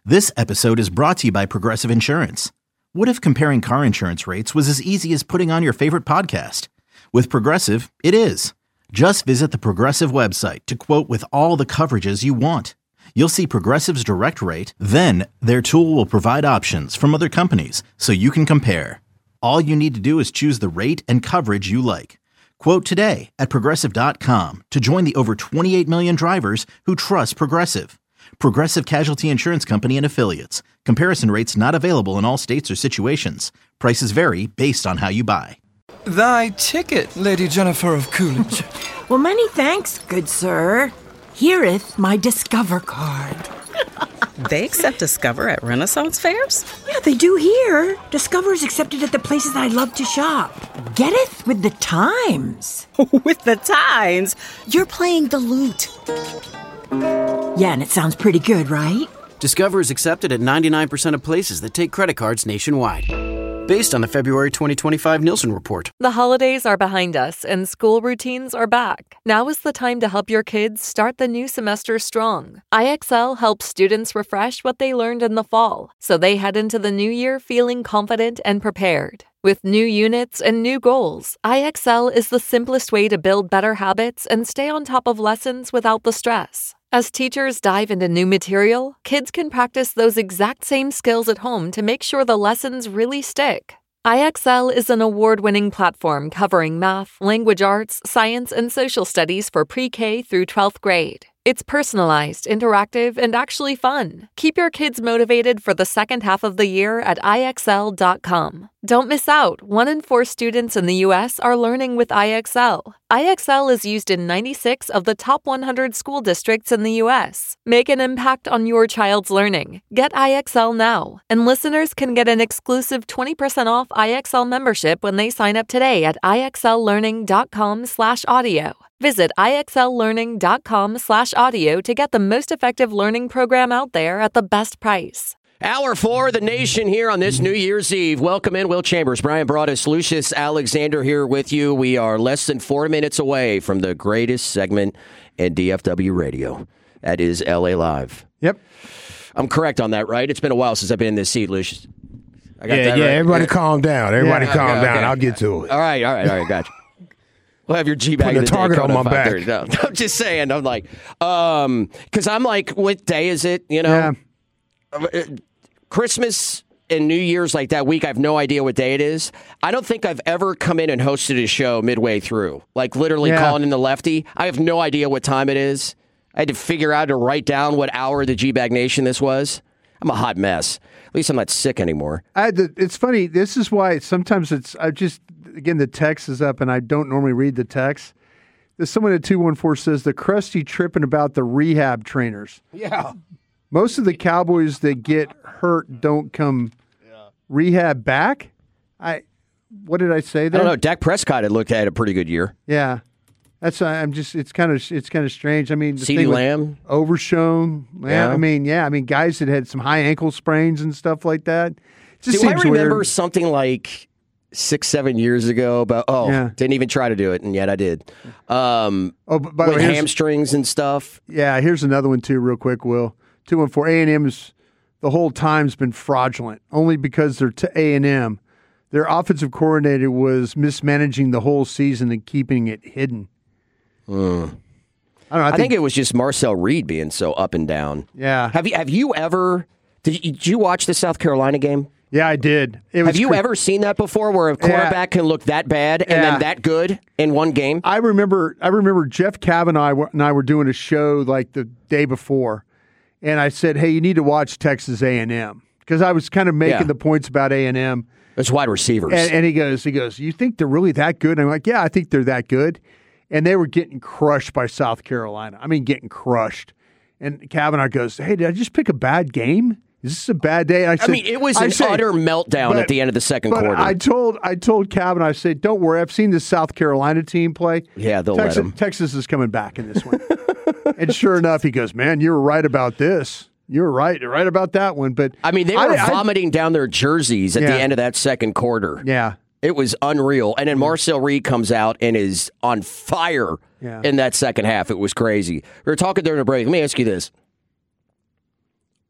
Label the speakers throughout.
Speaker 1: This episode is brought to you by Progressive Insurance. What if comparing car insurance rates was as easy as putting on your favorite podcast? With Progressive, it is. Just visit the Progressive website to quote with all the coverages you want. You'll see Progressive's direct rate, then their tool will provide options from other companies so you can compare. All you need to do is choose the rate and coverage you like. Quote today at Progressive.com to join the over 28 million drivers who trust Progressive. Progressive Casualty Insurance Company and Affiliates. Comparison rates not available in all states or situations. Prices vary based on how you buy.
Speaker 2: Thy ticket, Lady Jennifer of Coolidge.
Speaker 3: Well, many thanks, good sir. Here'th my Discover card.
Speaker 4: They accept Discover at Renaissance fairs?
Speaker 3: Yeah, they do here. Discover is accepted at the places I love to shop. Getteth with the times.
Speaker 4: With the times? You're playing the lute.
Speaker 3: Yeah, and it sounds pretty good, right?
Speaker 5: Discover is accepted at 99% of places that take credit cards nationwide. Based on the February 2025 Nielsen report.
Speaker 6: The holidays are behind us and school routines are back. Now is the time to help your kids start the new semester strong. IXL helps students refresh what they learned in the fall, so they head into the new year feeling confident and prepared. With new units and new goals, IXL is the simplest way to build better habits and stay on top of lessons without the stress. As teachers dive into new material, kids can practice those exact same skills at home to make sure the lessons really stick. IXL is an award-winning platform covering math, language arts, science, and social studies for pre-K through 12th grade. It's personalized, interactive, and actually fun. Keep your kids motivated for the second half of the year at IXL.com. Don't miss out. 1 in 4 students in the U.S. are learning with IXL. IXL is used in 96 of the top 100 school districts in the U.S. Make an impact on your child's learning. Get IXL now. And listeners can get an exclusive 20% off IXL membership when they sign up today at IXLlearning.com/audio. Visit IXLlearning.com/audio to get the most effective learning program out there at the best price.
Speaker 7: Hour 4, the nation here on this New Year's Eve. Welcome in, Will Chambers, Brian Broaddus, Lucius Alexander here with you. We are less than 4 minutes away from the greatest segment in DFW radio. That is LA Live.
Speaker 8: Yep.
Speaker 7: I'm correct on that, right? It's been a while since I've been in this seat, Lucius. I got that right?
Speaker 8: Everybody calm down. Everybody calm down. Okay. I'll get to it.
Speaker 7: All right, gotcha. We'll have your G-bag.
Speaker 8: Putting a target on my back.
Speaker 7: No, I'm just saying. I'm like, because I'm like, what day is it? You know, Christmas and New Year's, like that week, I have no idea what day it is. I don't think I've ever come in and hosted a show midway through, like literally calling in the lefty. I have no idea what time it is. I had to figure out to write down what hour of the G-Bag Nation this was. I'm a hot mess. At least I'm not sick anymore.
Speaker 8: It's funny. This is why sometimes again, the text is up, and I don't normally read the text. There's someone at 214 says, the crusty tripping about the rehab trainers.
Speaker 7: Yeah.
Speaker 8: Most of the Cowboys that get hurt don't come rehab back. What did I say there?
Speaker 7: I don't know. Dak Prescott had a pretty good year.
Speaker 8: Yeah. It's kind of strange. I mean,
Speaker 7: CeeDee Lamb,
Speaker 8: Overshown. Yeah. I mean, guys that had some high ankle sprains and stuff like that.
Speaker 7: Do I remember something like 6-7 years ago about didn't even try to do it, and yet I did.
Speaker 8: By the
Speaker 7: way, hamstrings and stuff.
Speaker 8: Yeah, here's another one too, real quick. Will 214 A&M's the whole time's been fraudulent, only because they're to A&M. Their offensive coordinator was mismanaging the whole season and keeping it hidden.
Speaker 7: I don't know. I think it was just Marcel Reed being so up and down.
Speaker 8: Yeah.
Speaker 7: Have you ever? Did you watch the South Carolina game?
Speaker 8: Yeah, I did.
Speaker 7: Have you ever seen that before, where a quarterback can look that bad and then that good in one game?
Speaker 8: I remember Jeff Kavanaugh and I were doing a show like the day before, and I said, "Hey, you need to watch Texas A&M," because I was kind of making the points about A&M.
Speaker 7: It's wide receivers,
Speaker 8: and he goes, "You think they're really that good?" And I'm like, "Yeah, I think they're that good." And they were getting crushed by South Carolina. I mean, getting crushed. And Kavanaugh goes, "Hey, did I just pick a bad game? Is this a bad day?" And I said,
Speaker 7: it was an utter meltdown at the end of the second quarter.
Speaker 8: I told Kavanaugh, I said, "Don't worry, I've seen the South Carolina team play.
Speaker 7: Yeah, they'll let them.
Speaker 8: Texas is coming back in this one." And sure enough, he goes, "Man, you were right about this. You were right about that one." But
Speaker 7: I mean, they were vomiting down their jerseys at the end of that second quarter.
Speaker 8: Yeah.
Speaker 7: It was unreal. And then Marcel Reed comes out and is on fire in that second half. It was crazy. We were talking during the break. Let me ask you this.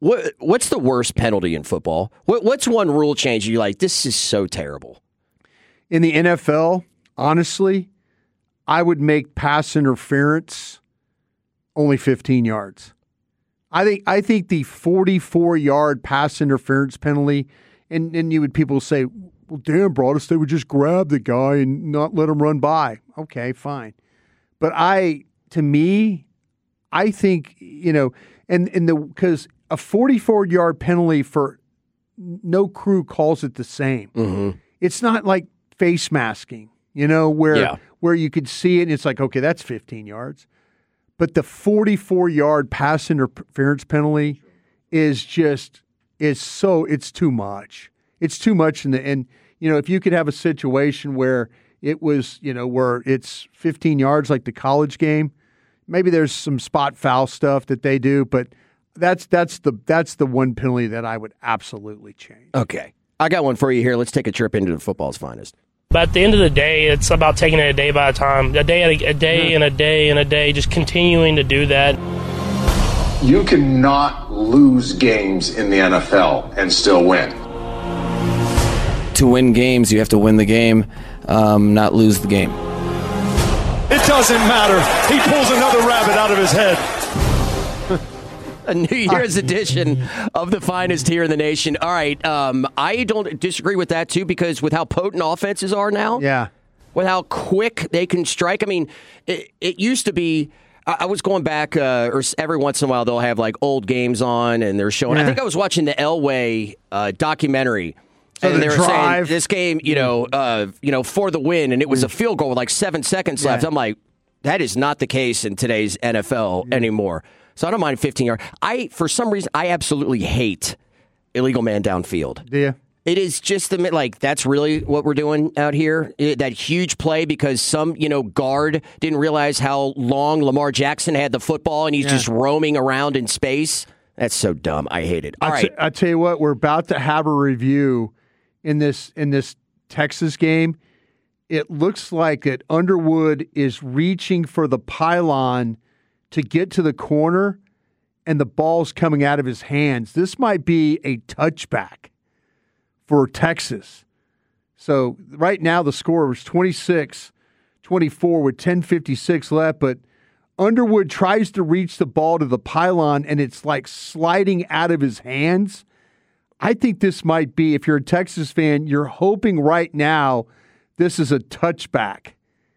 Speaker 7: What's the worst penalty in football? What's one rule change you're like, this is so terrible?
Speaker 8: In the NFL, honestly, I would make pass interference only 15 yards. I think the 44-yard pass interference penalty, and people say, well, damn, Broadus, they would just grab the guy and not let him run by. Okay, fine. But to me, I think, because a 44-yard penalty for no crew calls it the same. Mm-hmm. It's not like face masking, where you could see it and it's like, okay, that's 15 yards. But the 44-yard pass interference penalty it's too much. It's too much. And if you could have a situation where it was, where it's 15 yards like the college game, maybe there's some spot foul stuff that they do, but that's the one penalty that I would absolutely change.
Speaker 7: Okay. I got one for you here. Let's take a trip into the football's finest.
Speaker 9: But at the end of the day, it's about taking it a day by a time, a day and a day, just continuing to do that.
Speaker 10: You cannot lose games in the NFL and still win.
Speaker 2: To win games, you have to win the game, not lose the game.
Speaker 11: It doesn't matter. He pulls another rabbit out of his head.
Speaker 7: A New Year's edition of the finest here in the nation. All right, I don't disagree with that, too, because with how potent offenses are now, with how quick they can strike. I mean, it used to be, I was going back, or every once in a while they'll have like old games on, and they're showing, I think I was watching the Elway documentary. And they were saying this game, for the win, and it was a field goal with like 7 seconds left. I'm like, that is not the case in today's NFL anymore. So I don't mind 15 yards. For some reason, I absolutely hate illegal man downfield.
Speaker 8: Do you?
Speaker 7: It is just that's really what we're doing out here. That huge play because some, guard didn't realize how long Lamar Jackson had the football and he's just roaming around in space. That's so dumb. I hate it. All right.
Speaker 8: I tell you what, we're about to have a review in this Texas game. It looks like that Underwood is reaching for the pylon to get to the corner, and the ball's coming out of his hands. This might be a touchback for Texas. So right now the score was 26-24 with 10:56 left, but Underwood tries to reach the ball to the pylon, and it's like sliding out of his hands. I think this might be, if you're a Texas fan, you're hoping right now this is a touchback.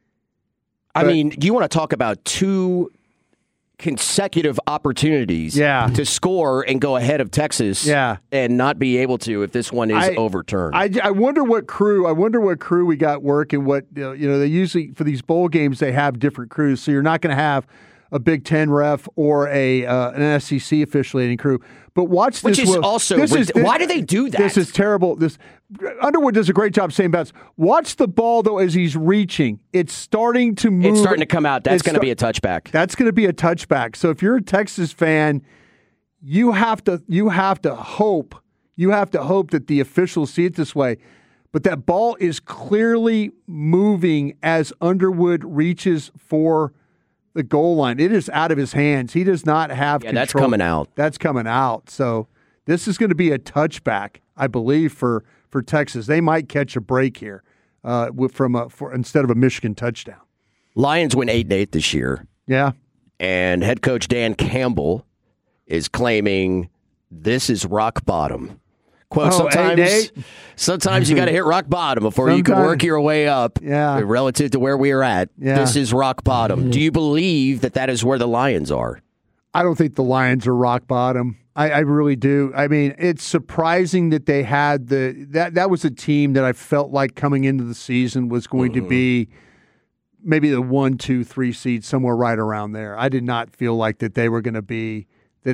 Speaker 7: I mean, you want to talk about two consecutive opportunities to score and go ahead of Texas and not be able to if this one is overturned.
Speaker 8: I wonder what crew we got working. What they usually for these bowl games they have different crews, so you're not going to have a Big Ten ref or an SEC officiating crew. But watch this.
Speaker 7: Which is also why do they do that?
Speaker 8: This is terrible. Underwood does a great job saying bouts. Watch the ball though as he's reaching. It's starting to move.
Speaker 7: It's starting to come out. That's going to be a touchback.
Speaker 8: That's going to be a touchback. So if you're a Texas fan, you have to hope that the officials see it this way. But that ball is clearly moving as Underwood reaches for the goal line. It is out of his hands. He does not have control.
Speaker 7: That's coming out.
Speaker 8: That's coming out. So this is going to be a touchback, I believe, for Texas. They might catch a break here instead of a Michigan touchdown.
Speaker 7: Lions win 8-8 this year.
Speaker 8: Yeah.
Speaker 7: And head coach Dan Campbell is claiming this is rock bottom. Quote, sometimes you got to hit rock bottom before you can work your way up relative to where we are at. Yeah. This is rock bottom. Do you believe that is where the Lions are?
Speaker 8: I don't think the Lions are rock bottom. I really do. I mean, it's surprising that they had that was a team that I felt like coming into the season was going to be maybe the 1, 2, 3 seed, somewhere right around there. I did not feel like that they were going to be an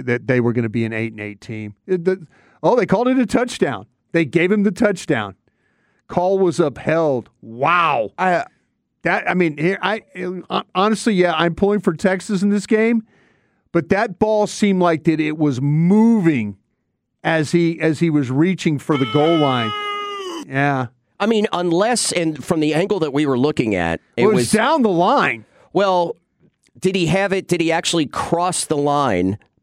Speaker 8: 8-8 team. They called it a touchdown. They gave him the touchdown. Call was upheld. Wow. Honestly, I'm pulling for Texas in this game, but that ball seemed like that it was moving as he was reaching for the goal line. Yeah.
Speaker 7: I mean, unless, and from the angle that we were looking at, it
Speaker 8: was down the line.
Speaker 7: Well, did he have it? Did he actually cross the line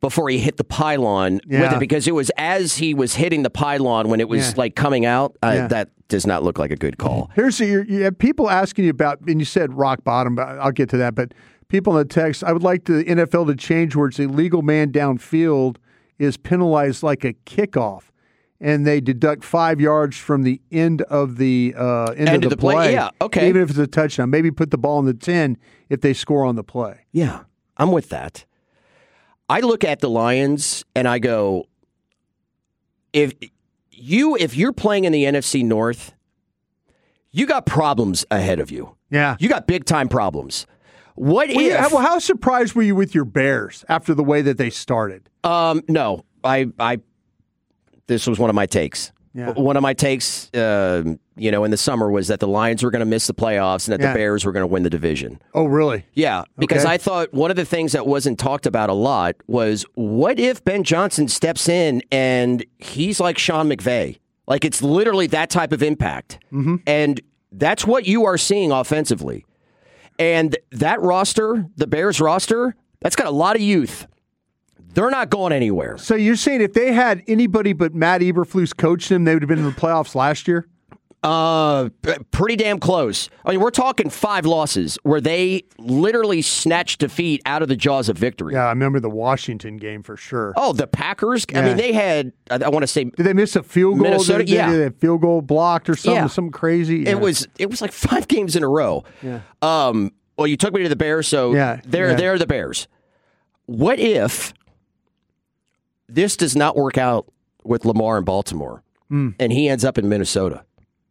Speaker 7: before he hit the pylon with it, because it was as he was hitting the pylon when it was like coming out. That does not look like a good call.
Speaker 8: Here's you have people asking you about, and you said rock bottom, but I'll get to that. But people in the text, I would like the NFL to change where it's a legal man downfield is penalized like a kickoff, and they deduct 5 yards from the end of the end of the play.
Speaker 7: Yeah, okay.
Speaker 8: Even if it's a touchdown, maybe put the ball in the 10 if they score on the play.
Speaker 7: Yeah, I'm with that. I look at the Lions and I go, if you're playing in the NFC North, you got problems ahead of you.
Speaker 8: Yeah.
Speaker 7: You got big time problems. How
Speaker 8: surprised were you with your Bears after the way that they started?
Speaker 7: No. This was one of my takes.
Speaker 8: Yeah.
Speaker 7: One of my takes, in the summer was that the Lions were going to miss the playoffs and that the Bears were going to win the division.
Speaker 8: Oh, really?
Speaker 7: Yeah, because I thought one of the things that wasn't talked about a lot was, what if Ben Johnson steps in and he's like Sean McVay? Like, it's literally that type of impact.
Speaker 8: Mm-hmm.
Speaker 7: And that's what you are seeing offensively. And that roster, the Bears roster, that's got a lot of youth. They're not going anywhere.
Speaker 8: So you're saying if they had anybody but Matt Eberflus coach them, they would have been in the playoffs last year?
Speaker 7: Pretty damn close. I mean, we're talking 5 losses where they literally snatched defeat out of the jaws of victory.
Speaker 8: Yeah, I remember the Washington game for sure.
Speaker 7: Oh, the Packers? Yeah. I mean, they had, I want to say...
Speaker 8: Did they miss a field goal?
Speaker 7: Minnesota?
Speaker 8: Did they have field goal blocked or something? Something crazy? Yeah.
Speaker 7: It was like 5 games in a row.
Speaker 8: Yeah.
Speaker 7: Well, you took me to the Bears, so they're the Bears. What if this does not work out with Lamar in Baltimore, and he ends up in Minnesota?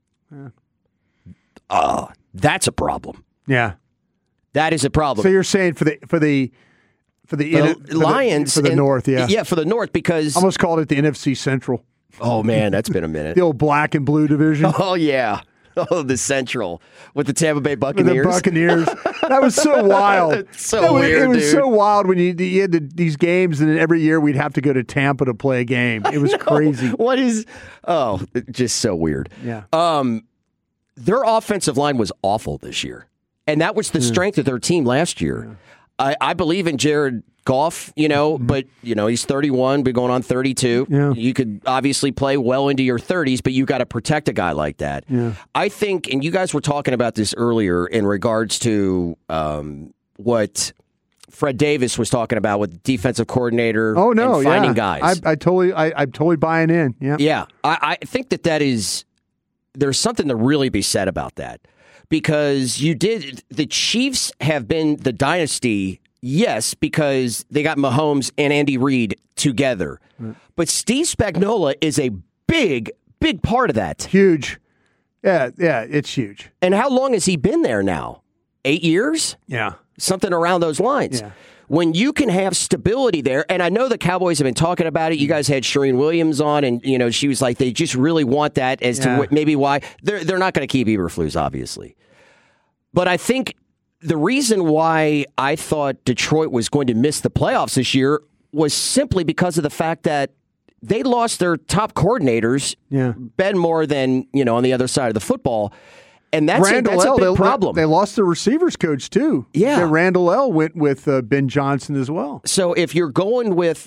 Speaker 7: That's a problem.
Speaker 8: Yeah,
Speaker 7: that is a problem.
Speaker 8: So you're saying for the
Speaker 7: Lions
Speaker 8: for the North,
Speaker 7: for the North, because
Speaker 8: I almost called it the NFC Central.
Speaker 7: Oh man, that's been a minute.
Speaker 8: The old black and blue division.
Speaker 7: Oh yeah. Oh, the Central with the Tampa Bay Buccaneers.
Speaker 8: The Buccaneers. That was so wild.
Speaker 7: It's so weird,
Speaker 8: It was
Speaker 7: dude.
Speaker 8: so wild when you had these games, and then every year we'd have to go to Tampa to play a game. It was crazy.
Speaker 7: What is? Oh, just so weird.
Speaker 8: Yeah.
Speaker 7: Their offensive line was awful this year, and that was the strength of their team last year. Yeah. I believe in Jared Goff, but he's 31, but going on 32.
Speaker 8: Yeah.
Speaker 7: You could obviously play well into your 30s, but you got to protect a guy like that.
Speaker 8: Yeah.
Speaker 7: I think, and you guys were talking about this earlier in regards to what Fred Davis was talking about with defensive coordinator.
Speaker 8: Oh no,
Speaker 7: and finding guys.
Speaker 8: I'm totally buying in. Yeah,
Speaker 7: yeah. I think that is. There's something to really be said about that, because the Chiefs have been the dynasty. Yes, because they got Mahomes and Andy Reid together. Right. But Steve Spagnuolo is a big, big part of that.
Speaker 8: Huge. Yeah, it's huge.
Speaker 7: And how long has he been there now? 8 years?
Speaker 8: Yeah.
Speaker 7: Something around those lines.
Speaker 8: Yeah.
Speaker 7: When you can have stability there, and I know the Cowboys have been talking about it. You guys had Shereen Williams on, and she was like, they just really want that as to maybe why. They're not going to keep Eberflus, obviously. But I think the reason why I thought Detroit was going to miss the playoffs this year was simply because of the fact that they lost their top coordinators, Ben more than, on the other side of the football. And that's a big problem.
Speaker 8: They lost their receivers coach, too.
Speaker 7: Yeah.
Speaker 8: Randall L. went with Ben Johnson as well.
Speaker 7: So if you're going with,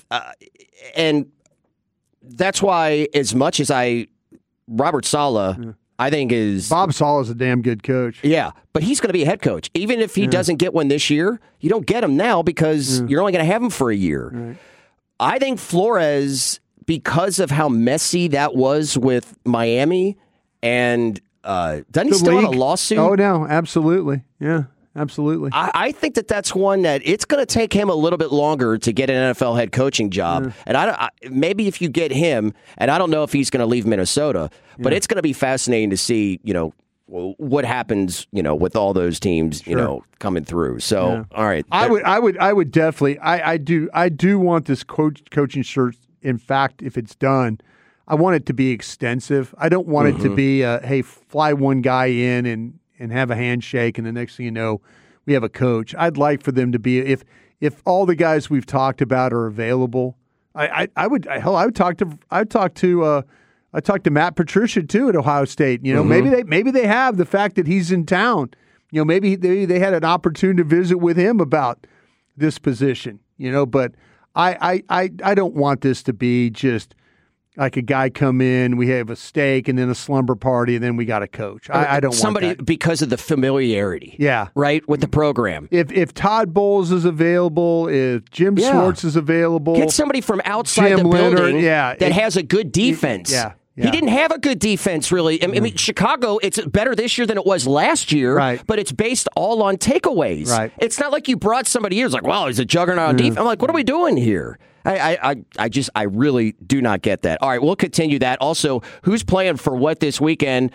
Speaker 7: and that's why as much as Robert Saleh, I think is...
Speaker 8: Bob Saleh's a damn good coach.
Speaker 7: Yeah, but he's going to be a head coach. Even if he doesn't get one this year, you don't get him now because you're only going to have him for a year.
Speaker 8: Right.
Speaker 7: I think Flores, because of how messy that was with Miami, and doesn't he still have a lawsuit?
Speaker 8: Oh, no, absolutely. Yeah, absolutely.
Speaker 7: I think that's one that it's going to take him a little bit longer to get an NFL head coaching job. And maybe if you get him, and I don't know if he's going to leave Minnesota, but it's going to be fascinating to see, what happens, with all those teams, coming through. So, all right.
Speaker 8: I would definitely, I do want this coaching search. In fact, if it's done, I want it to be extensive. I don't want it to be, hey, fly one guy in and have a handshake, and the next thing you know, we have a coach. I'd like for them to be, if all the guys we've talked about are available, I would talk to Matt Patricia too at Ohio State. Maybe they have the fact that he's in town. Maybe they had an opportunity to visit with him about this position. But I don't want this to be just like a guy come in, we have a steak and then a slumber party, and then we got a coach. I don't
Speaker 7: want that. Because of the familiarity.
Speaker 8: Yeah.
Speaker 7: Right? With the program.
Speaker 8: If Todd Bowles is available, if Jim Schwartz is available.
Speaker 7: Get somebody from outside
Speaker 8: Jim
Speaker 7: the building
Speaker 8: Leonard,
Speaker 7: that has a good defense.
Speaker 8: Yeah.
Speaker 7: He didn't have a good defense, really. I mean, Chicago, it's better this year than it was last year, but it's based all on takeaways.
Speaker 8: Right.
Speaker 7: It's not like you brought somebody in. It's like, well, he's a juggernaut on defense. I'm like, what are we doing here? I really do not get that. All right, we'll continue that. Also, who's playing for what this weekend,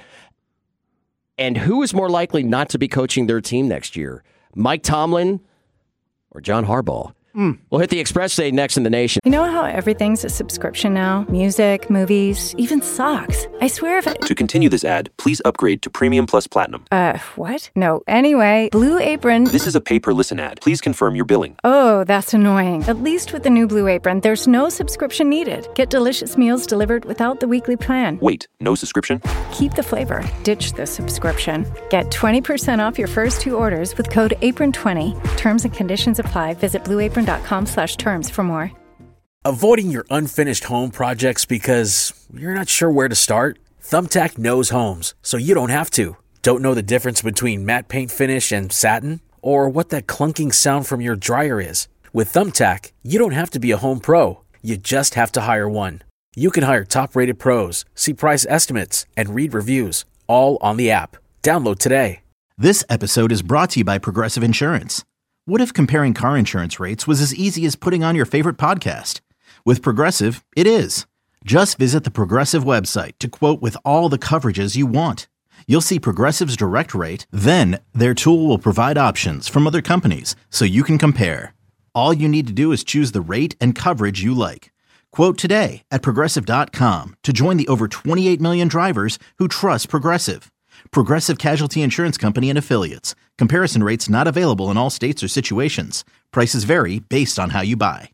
Speaker 7: and who is more likely not to be coaching their team next year? Mike Tomlin or John Harbaugh? We'll hit the Express Day next in the nation.
Speaker 12: You know how everything's a subscription now? Music, movies, even socks. I swear if
Speaker 13: To continue this ad, please upgrade to Premium Plus Platinum.
Speaker 12: What? No, anyway, Blue Apron...
Speaker 13: This is a pay-per-listen ad. Please confirm your billing.
Speaker 12: Oh, that's annoying. At least with the new Blue Apron, there's no subscription needed. Get delicious meals delivered without the weekly plan.
Speaker 13: Wait, no subscription?
Speaker 12: Keep the flavor. Ditch the subscription. Get 20% off your first 2 orders with code APRON20. Terms and conditions apply. Visit blueapron.com/terms for more.
Speaker 14: Avoiding your unfinished home projects because you're not sure where to start? Thumbtack knows homes, so you don't have to. Don't know the difference between matte paint finish and satin? Or what that clunking sound from your dryer is? With Thumbtack, you don't have to be a home pro. You just have to hire one. You can hire top-rated pros, see price estimates, and read reviews, all on the app. Download today.
Speaker 1: This episode is brought to you by Progressive Insurance. What if comparing car insurance rates was as easy as putting on your favorite podcast? With Progressive, it is. Just visit the Progressive website to quote with all the coverages you want. You'll see Progressive's direct rate, then their tool will provide options from other companies so you can compare. All you need to do is choose the rate and coverage you like. Quote today at Progressive.com to join the over 28 million drivers who trust Progressive. Progressive Casualty Insurance Company and Affiliates. Comparison rates not available in all states or situations. Prices vary based on how you buy.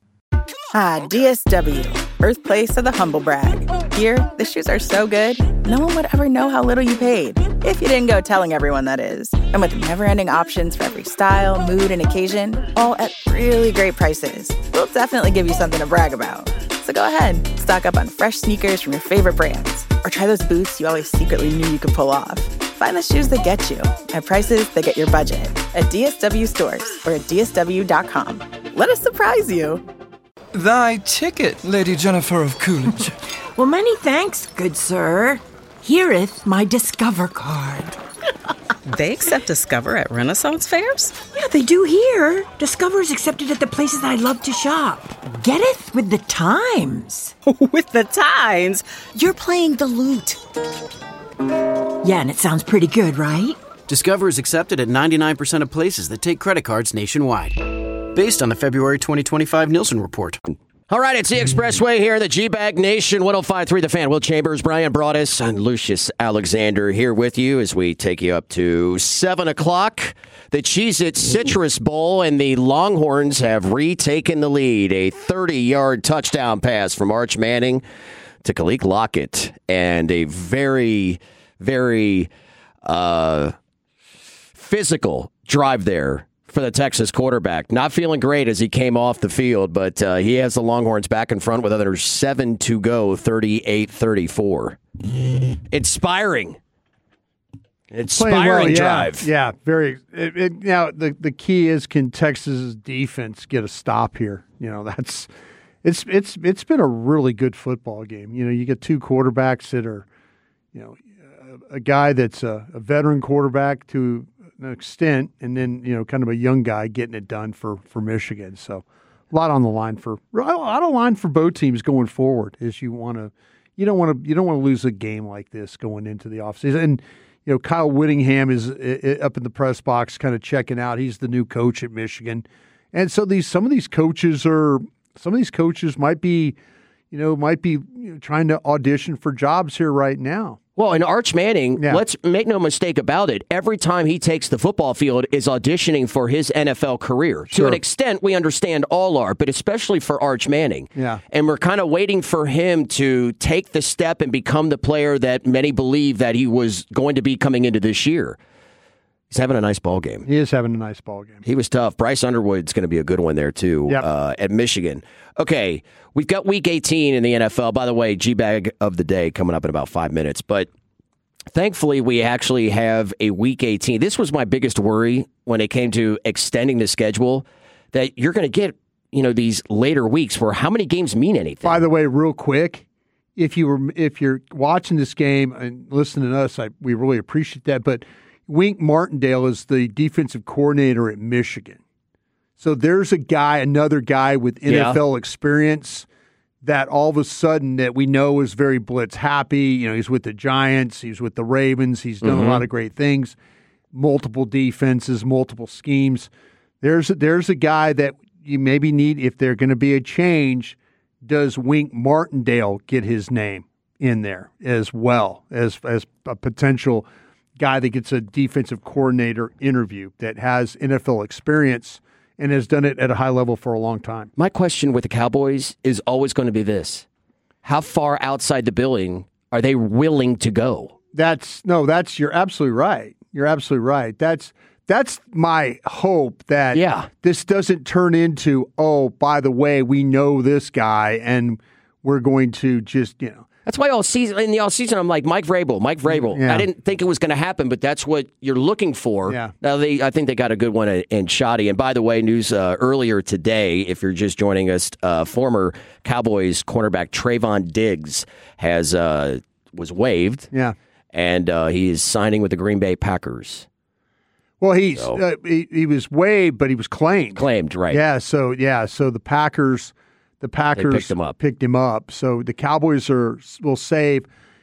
Speaker 15: DSW, birthplace of the humble brag. Here, the shoes are so good, no one would ever know how little you paid. If you didn't go telling everyone, that is. And with never-ending options for every style, mood, and occasion, all at really great prices, we'll definitely give you something to brag about. So go ahead, stock up on fresh sneakers from your favorite brands, or try those boots you always secretly knew you could pull off. Find the shoes that get you at prices that get your budget at DSW stores or at DSW.com. Let us surprise you.
Speaker 16: Thy ticket, Lady Jennifer of Coolidge.
Speaker 3: Well, many thanks, good sir. Here'th my Discover card.
Speaker 4: They accept Discover at Renaissance fairs?
Speaker 3: Yeah, they do here. Discover's accepted at the places I love to shop. Getteth with the times.
Speaker 4: With the times? You're playing the lute.
Speaker 3: Yeah, and it sounds pretty good, right?
Speaker 5: Discover is accepted at 99% of places that take credit cards nationwide. Based on the February 2025 Nielsen report.
Speaker 7: All right, it's the Expressway here, the G-Bag Nation, 105.3 The Fan. Will Chambers, Brian Broaddus, and Lucius Alexander here with you as we take you up to 7 o'clock. The Cheez-It Citrus Bowl and the Longhorns have retaken the lead. A 30-yard touchdown pass from Arch Manning to Khalil Lockett, and a very, very physical drive there for the Texas quarterback. Not feeling great as he came off the field, but he has the Longhorns back in front with under 7 to go, 38-34. Inspiring drive.
Speaker 8: Yeah, very. Now, the key is, can Texas's defense get a stop here? You know, it's been a really good football game. You know, you get 2 quarterbacks that are, you know, a guy that's a veteran quarterback to an extent, and then, you know, kind of a young guy getting it done for Michigan. So a lot on the line for both teams going forward. Is you don't want to lose a game like this going into the offseason. And you know, Kyle Whittingham is up in the press box, kind of checking out. He's the new coach at Michigan, and so some of these coaches might be trying to audition for jobs here right now.
Speaker 7: Well, and Arch Manning, let's make no mistake about it, every time he takes the football field is auditioning for his NFL career. Sure. To an extent, we understand all are, but especially for Arch Manning.
Speaker 8: Yeah.
Speaker 7: And we're kind of waiting for him to take the step and become the player that many believe that he was going to be coming into this year. He's having a nice ball game.
Speaker 8: He is having a nice ball game.
Speaker 7: He was tough. Bryce Underwood's going to be a good one there, too, at Michigan. Okay, we've got Week 18 in the NFL. By the way, G-Bag of the day coming up in about 5 minutes. But thankfully, we actually have a Week 18. This was my biggest worry when it came to extending the schedule, that you're going to get these later weeks where how many games mean anything.
Speaker 8: By the way, real quick, if you're watching this game and listening to us, we really appreciate that. But Wink Martindale is the defensive coordinator at Michigan. So there's another guy with NFL experience that all of a sudden that we know is very blitz happy. He's with the Giants. He's with the Ravens. He's done a lot of great things, multiple defenses, multiple schemes. There's a guy that you maybe need if they're going to be a change. Does Wink Martindale get his name in there as well as a potential guy that gets a defensive coordinator interview that has NFL experience and has done it at a high level for a long time?
Speaker 7: My question with the Cowboys is always going to be this. How far outside the building are they willing to go?
Speaker 8: You're absolutely right. You're absolutely right. That's my hope that this doesn't turn into, oh, by the way, we know this guy and we're going to just,
Speaker 7: That's why in the all season, I'm like, Mike Vrabel.
Speaker 8: Yeah.
Speaker 7: I didn't think it was going to happen, but that's what you're looking for.
Speaker 8: Yeah.
Speaker 7: Now, I think they got a good one in Shoddy. And by the way, news earlier today, if you're just joining us, former Cowboys cornerback Trayvon Diggs was waived.
Speaker 8: Yeah.
Speaker 7: And he is signing with the Green Bay Packers.
Speaker 8: Well, he was waived, but he was claimed.
Speaker 7: Claimed, right?
Speaker 8: Yeah. So the Packers picked him up. So the Cowboys will save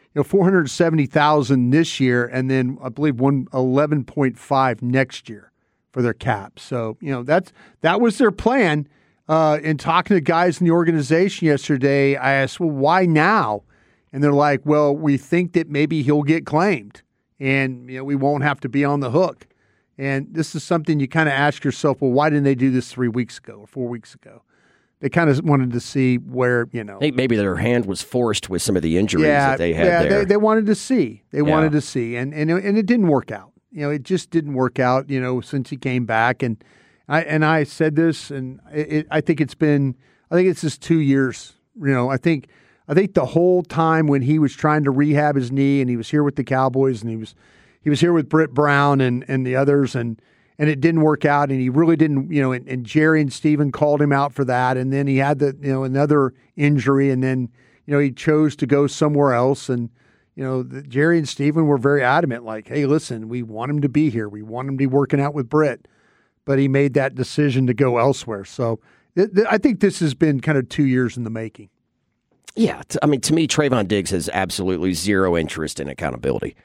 Speaker 8: $470,000 this year, and then I believe $11.5 next year for their cap. So that was their plan. In talking to guys in the organization yesterday, I asked, well, why now? And they're like, well, we think that maybe he'll get claimed, and we won't have to be on the hook. And this is something you kind of ask yourself, well, why didn't they do this 3 weeks ago or 4 weeks ago? They kind of wanted to see where,
Speaker 7: I think maybe their hand was forced with some of the injuries that they had there.
Speaker 8: They wanted to see. Wanted to see. And it didn't work out. It just didn't work out, since he came back. And I said this, and I think it's just 2 years. I think the whole time when he was trying to rehab his knee and he was here with the Cowboys and he was here with Britt Brown and the others, and it didn't work out, and he really didn't, and Jerry and Steven called him out for that, and then he had another injury, and then, he chose to go somewhere else, and, Jerry and Steven were very adamant, like, hey, listen, we want him to be here. We want him to be working out with Britt, but he made that decision to go elsewhere. So I think this has been kind of 2 years in the making.
Speaker 7: Yeah. To me, Trayvon Diggs has absolutely zero interest in accountability.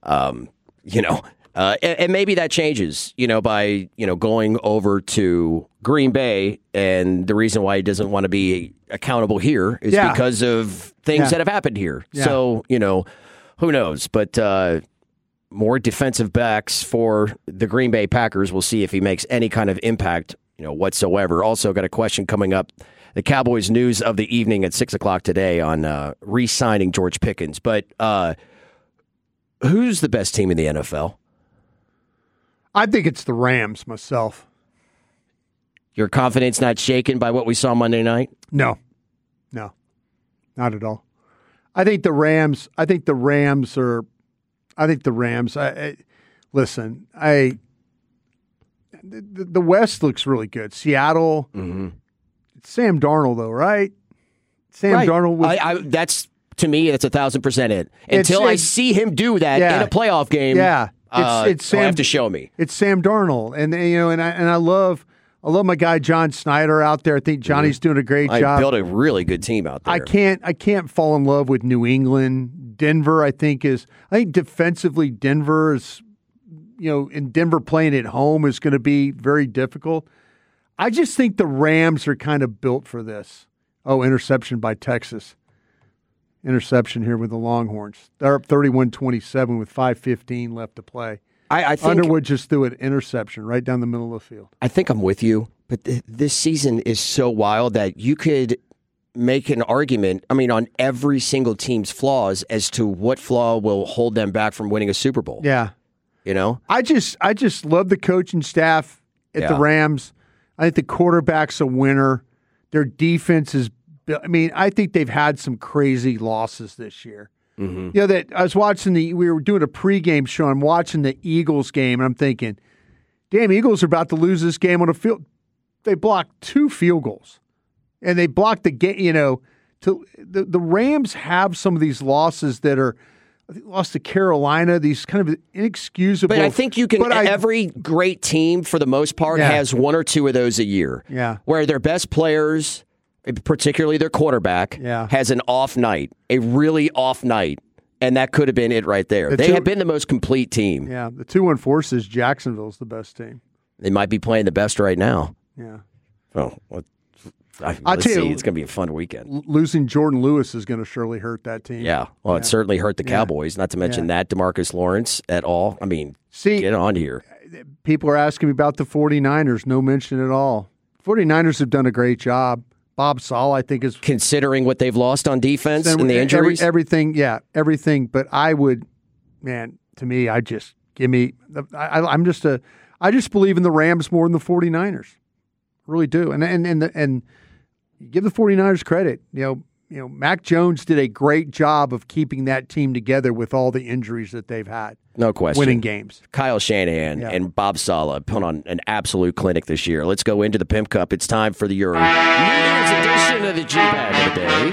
Speaker 7: And maybe that changes, by, going over to Green Bay. And the reason why he doesn't want to be accountable here is because of things that have happened here. Yeah. So, who knows? But more defensive backs for the Green Bay Packers. We'll see if he makes any kind of impact, whatsoever. Also got a question coming up. The Cowboys news of the evening at 6:00 today on re-signing George Pickens. But who's the best team in the NFL?
Speaker 8: I think it's the Rams myself.
Speaker 7: Your confidence not shaken by what we saw Monday night?
Speaker 8: No, not at all. I think the Rams. Listen, the West looks really good. Seattle. Mm-hmm. It's Sam Darnold, though, right? Darnold.
Speaker 7: That's to me. That's 1,000% it. Until I see him do that in a playoff game.
Speaker 8: Yeah. It's Sam,
Speaker 7: he'll have to show me.
Speaker 8: It's Sam Darnold, and I love my guy John Snyder out there. I think Johnny's doing a great job.
Speaker 7: Built a really good team out there.
Speaker 8: I can't fall in love with New England. Denver, I think defensively Denver is, in Denver playing at home is going to be very difficult. I just think the Rams are kind of built for this. Oh, interception by Texas. Interception here with the Longhorns. They're up 31-27 with 5:15 left to play.
Speaker 7: I think
Speaker 8: Underwood just threw an interception right down the middle of the field.
Speaker 7: I think I'm with you, but this season is so wild that you could make an argument, on every single team's flaws as to what flaw will hold them back from winning a Super Bowl.
Speaker 8: Yeah.
Speaker 7: You know,
Speaker 8: I just love the coaching staff at the Rams. I think the quarterback's a winner. Their defense is. I mean, I think they've had some crazy losses this year.
Speaker 7: Mm-hmm.
Speaker 8: You know, that I was watching we were doing a pregame show. I'm watching the Eagles game, and I'm thinking, damn, Eagles are about to lose this game on a field. They blocked 2 field goals, and they blocked the game. You know, the Rams have some of these losses that are. I think lost to Carolina. These kind of inexcusable.
Speaker 7: But I think you can. Every great team, for the most part, has 1 or 2 of those a year.
Speaker 8: Yeah,
Speaker 7: where their best players, particularly their quarterback, has an off night, a really off night, and that could have been it right there. They have been the most complete team.
Speaker 8: Yeah, the 2-1 force is Jacksonville's the best team.
Speaker 7: They might be playing the best right now.
Speaker 8: Yeah.
Speaker 7: Well,
Speaker 8: I'll tell you,
Speaker 7: it's going to be a fun weekend.
Speaker 8: Losing Jordan Lewis is going to surely hurt that team.
Speaker 7: Yeah. Well, it certainly hurt the Cowboys, not to mention that DeMarcus Lawrence at all. I mean, get on here.
Speaker 8: People are asking me about the 49ers. No mention at all. 49ers have done a great job. Bob Sala, I think, is...
Speaker 7: Considering what they've lost on defense and the injuries?
Speaker 8: Everything. But I would, man, to me, I just believe in the Rams more than the 49ers. Really do. And give the 49ers credit. You know, Mac Jones did a great job of keeping that team together with all the injuries that they've had.
Speaker 7: No question.
Speaker 8: Winning games.
Speaker 7: Kyle Shanahan and Bob Sala put on an absolute clinic this year. Let's go into the Pimp Cup. It's time for your New Year's edition of the G-Bag of the Day.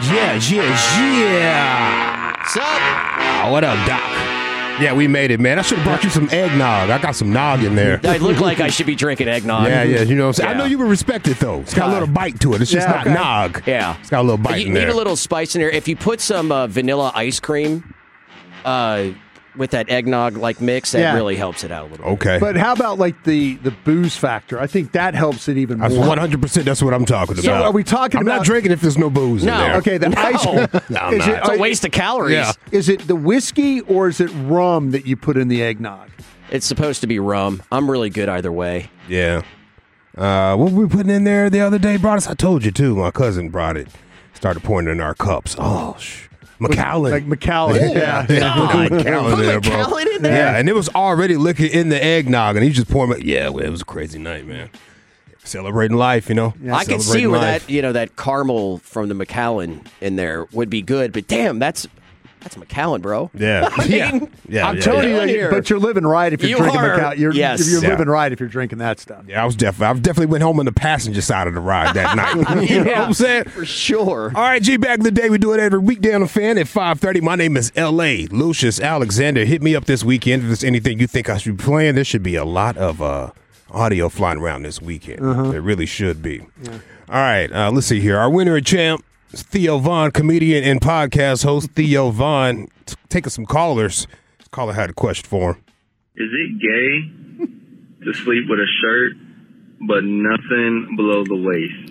Speaker 17: Yeah.
Speaker 7: What's up?
Speaker 17: What up, Doc? Yeah, we made it, man. I should have brought you some eggnog. I got some nog in there.
Speaker 7: I look like I should be drinking eggnog.
Speaker 17: Yeah, you know what I'm saying? I know you would respect it, though. It's got a little bite to it. It's just not nog.
Speaker 7: Yeah.
Speaker 17: It's got a little bite in there.
Speaker 7: You need a little spice in there. If you put some vanilla ice cream with that eggnog-like mix, that really helps it out a little bit.
Speaker 17: Okay.
Speaker 8: But how about, like, the booze factor? I think that helps it even more.
Speaker 17: 100%. That's what I'm talking about.
Speaker 8: So are we talking about...
Speaker 17: I'm not drinking if there's no booze in there.
Speaker 8: Okay, ice cream.
Speaker 7: It's a waste of calories.
Speaker 17: Yeah.
Speaker 8: Is it the whiskey or is it rum that you put in the eggnog?
Speaker 7: It's supposed to be rum. I'm really good either way.
Speaker 17: Yeah. What were we putting in there the other day, Broadus? I told you, too. My cousin brought it. Started pouring it in our cups. Oh, Macallan.
Speaker 8: Like Macallan.
Speaker 17: Yeah. Macallan there, bro.
Speaker 7: Macallan in there?
Speaker 17: Yeah, and it was already liquor in the eggnog, and he just poured it. Yeah, well, it was a crazy night, man. Celebrating life, you know.
Speaker 7: Yeah. I can see where that caramel from the Macallan in there would be good, but damn, that's Macallan, bro.
Speaker 17: Yeah.
Speaker 8: I'm telling you, but you're living right if you're drinking Macallan. You're living right if you're drinking that stuff.
Speaker 17: Yeah, I definitely went home on the passenger side of the ride that night. You know what I'm saying?
Speaker 7: For sure.
Speaker 17: All right, G-Bag of the Day. We do it every weekday on the Fan at 5:30. My name is L.A. Lucius Alexander. Hit me up this weekend if there's anything you think I should be playing. There should be a lot of audio flying around this weekend. There really should be. Yeah. All right, let's see here. Our winner and champ, Theo Vaughn, comedian and podcast host. Theo Vaughn, taking some callers. This caller had a question for him.
Speaker 18: Is it gay to sleep with a shirt but nothing below the waist?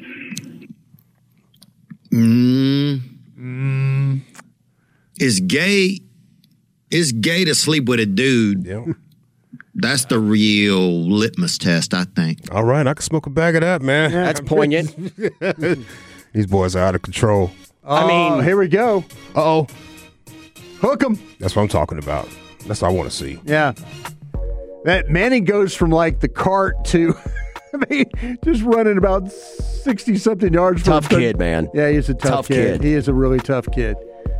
Speaker 19: It's gay to sleep with a dude.
Speaker 17: Yeah.
Speaker 19: That's the real litmus test, I think.
Speaker 17: All right, I can smoke a bag of that, man.
Speaker 7: Yeah, that's poignant.
Speaker 17: These boys are out of control.
Speaker 8: I mean, here we go.
Speaker 17: Uh-oh.
Speaker 8: Hook 'em.
Speaker 17: That's what I'm talking about. That's what I want to see.
Speaker 8: Yeah. That Manning goes from like the cart to just running about 60-something yards.
Speaker 7: Tough kid, man.
Speaker 8: Yeah, he's a tough kid. He is a really tough kid.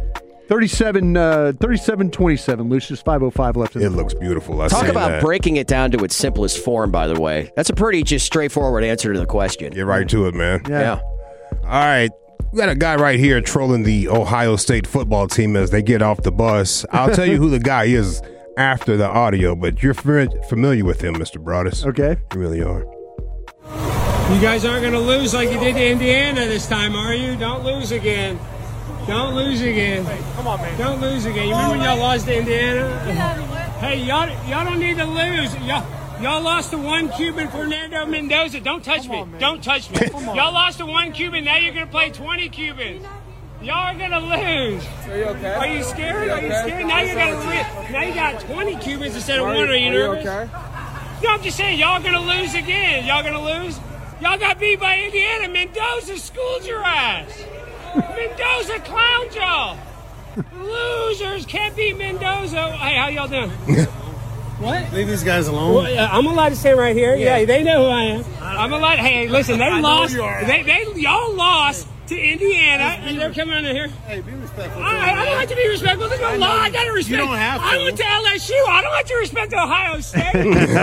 Speaker 8: 37-27, Lucius, 5:05 left.
Speaker 17: It looks beautiful.
Speaker 7: Talk about breaking it down to its simplest form, by the way. That's a pretty just straightforward answer to the question.
Speaker 17: Get right to it, man.
Speaker 7: Yeah.
Speaker 17: All right. We got a guy right here trolling the Ohio State football team as they get off the bus. I'll tell you who the guy is after the audio, but you're familiar with him, Mr. Broadus.
Speaker 8: Okay.
Speaker 17: You really are.
Speaker 20: You guys aren't going to lose like you did to Indiana this time, are you? Don't lose again. Don't lose again.
Speaker 9: Hey, come on, man.
Speaker 20: Don't lose again. You remember when y'all lost to Indiana? Hey, y'all don't need to lose. Y'all lost to one Cuban, Fernando Mendoza. Don't touch me. Don't touch me. Y'all lost to one Cuban. Now you're going to play 20 Cubans. Y'all are going to lose.
Speaker 9: Are you okay?
Speaker 20: Are you scared? Are you scared? Now you're going to lose. Now you got 20 Cubans instead of one. Are you nervous?
Speaker 9: Okay?
Speaker 20: No, I'm just saying, y'all going to lose again. Y'all going to lose? Y'all got beat by Indiana. Mendoza schooled your ass. Mendoza clowned y'all. Losers can't beat Mendoza. Hey, how y'all doing? What?
Speaker 11: Leave these guys alone.
Speaker 20: Well, I'm allowed to stand right here. Yeah, they know who I am. I'm allowed. Hey, listen, they lost. Y'all lost to Indiana, and they're coming under here.
Speaker 11: Hey, be respectful.
Speaker 20: I don't like to be respectful. There's no law. I gotta respect.
Speaker 11: You don't have to.
Speaker 20: I went to LSU. I don't like to respect Ohio State.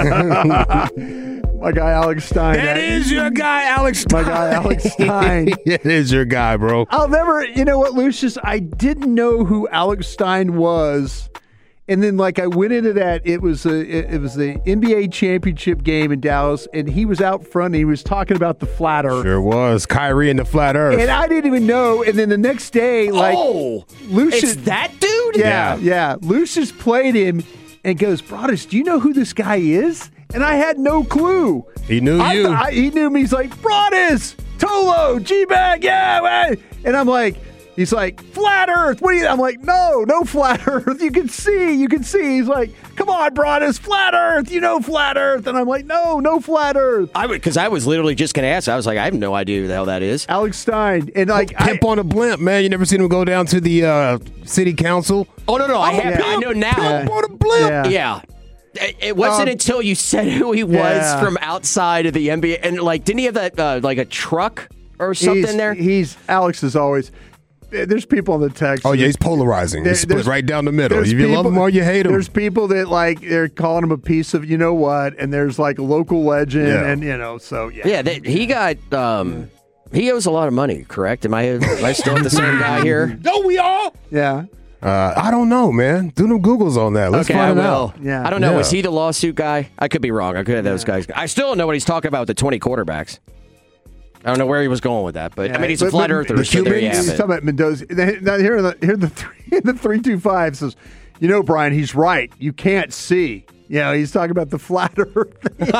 Speaker 8: My guy Alex Stein.
Speaker 17: That is your guy, Alex Stein.
Speaker 8: My guy Alex Stein.
Speaker 17: It is your guy, bro.
Speaker 8: I'll never. You know what, Lucius? I didn't know who Alex Stein was. And then, I went into that. It was the NBA championship game in Dallas, and he was out front. And he was talking about the flat Earth.
Speaker 17: Sure was Kyrie and the flat Earth.
Speaker 8: And I didn't even know. And then the next day, Lucius,
Speaker 7: it's that dude.
Speaker 8: Yeah. Lucius played him and goes, "Broadus, do you know who this guy is?" And I had no clue.
Speaker 17: He knew you.
Speaker 8: He knew me. He's like, "Broadus, Tolo, G-Bag, yeah." Man. And I'm like. He's like, flat Earth. What are you? I'm like, no flat Earth. You can see. He's like, come on, Broadus, flat Earth. You know flat Earth. And I'm like, no flat Earth.
Speaker 7: Because I was literally just going to ask. I was like, I have no idea who the hell that is.
Speaker 8: Alex Stein. And
Speaker 17: Pimp on a blimp, man. You never seen him go down to the city council?
Speaker 7: Oh, no. I have. I know now.
Speaker 17: Pimp on a blimp.
Speaker 7: Yeah. It wasn't until you said who he was from outside of the NBA. And, didn't he have that, a truck or something there?
Speaker 8: Alex is always... There's people on the text.
Speaker 17: Oh, yeah, he's polarizing. He's split right down the middle. If you love him or you hate him.
Speaker 8: There's people that, they're calling him a piece of you-know-what, and there's, a local legend, and, so, yeah.
Speaker 7: Yeah, he got, he owes a lot of money, correct? Am I still the same guy here?
Speaker 17: Don't we all?
Speaker 8: Yeah.
Speaker 17: I don't know, man. Do them Googles on that. Let's find it out.
Speaker 8: Yeah.
Speaker 7: I don't know. Was he the lawsuit guy? I could be wrong. I could have those guys. I still don't know what he's talking about with the 20 quarterbacks. I don't know where he was going with that, but he's a flat earther. So there you have
Speaker 8: he's
Speaker 7: it.
Speaker 8: talking about Mendoza. Now, here the 325 says, Brian, he's right. You can't see. He's talking about the flat Earth thing.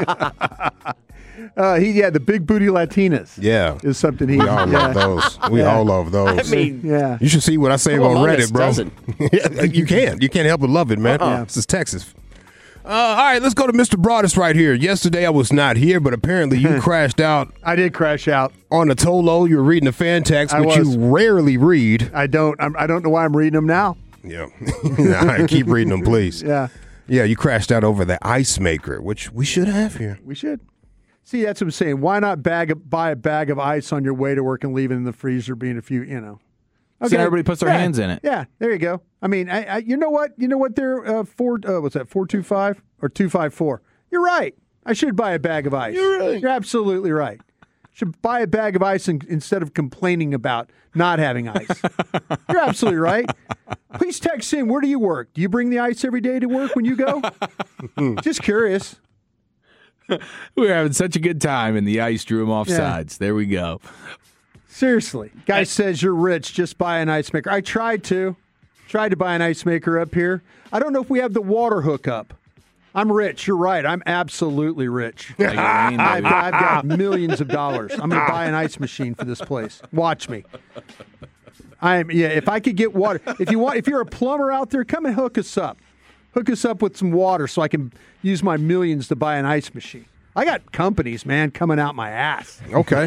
Speaker 8: The big booty Latinas.
Speaker 17: Yeah,
Speaker 8: is something he.
Speaker 17: We all love those. We all love those.
Speaker 7: I mean,
Speaker 17: you should see what I say on Reddit, bro. You can't help but love it, man. This is Texas. All right, let's go to Mr. Broadus right here. Yesterday I was not here, but apparently you crashed out.
Speaker 8: I did crash out
Speaker 17: on the Tolo. You were reading the fan text, which you rarely read.
Speaker 8: I don't know why I'm reading them now.
Speaker 17: Yeah, keep reading them, please.
Speaker 8: Yeah,
Speaker 17: you crashed out over the ice maker, which we should have here.
Speaker 8: We should. See, that's what I'm saying. Why not buy a bag of ice on your way to work and leave it in the freezer, being a few,
Speaker 21: Okay. So everybody puts their hands in it.
Speaker 8: Yeah, there you go. I mean, you know what? They're what's that? 425 or 254? You're right. I should buy a bag of ice.
Speaker 17: You're right.
Speaker 8: You're absolutely right. Should buy a bag of ice instead of complaining about not having ice. You're absolutely right. Please text in. Where do you work? Do you bring the ice every day to work when you go? Just curious.
Speaker 21: We were having such a good time, and the ice drew him off sides. There we go.
Speaker 8: Seriously. Guy says you're rich, just buy an ice maker. I tried to buy an ice maker up here. I don't know if we have the water hookup. I'm rich. You're right. I'm absolutely rich. I've got millions of dollars. I'm going to buy an ice machine for this place. Watch me. If I could get water. If you're a plumber out there, come and hook us up. Hook us up with some water so I can use my millions to buy an ice machine. I got companies, man, coming out my ass.
Speaker 17: Okay.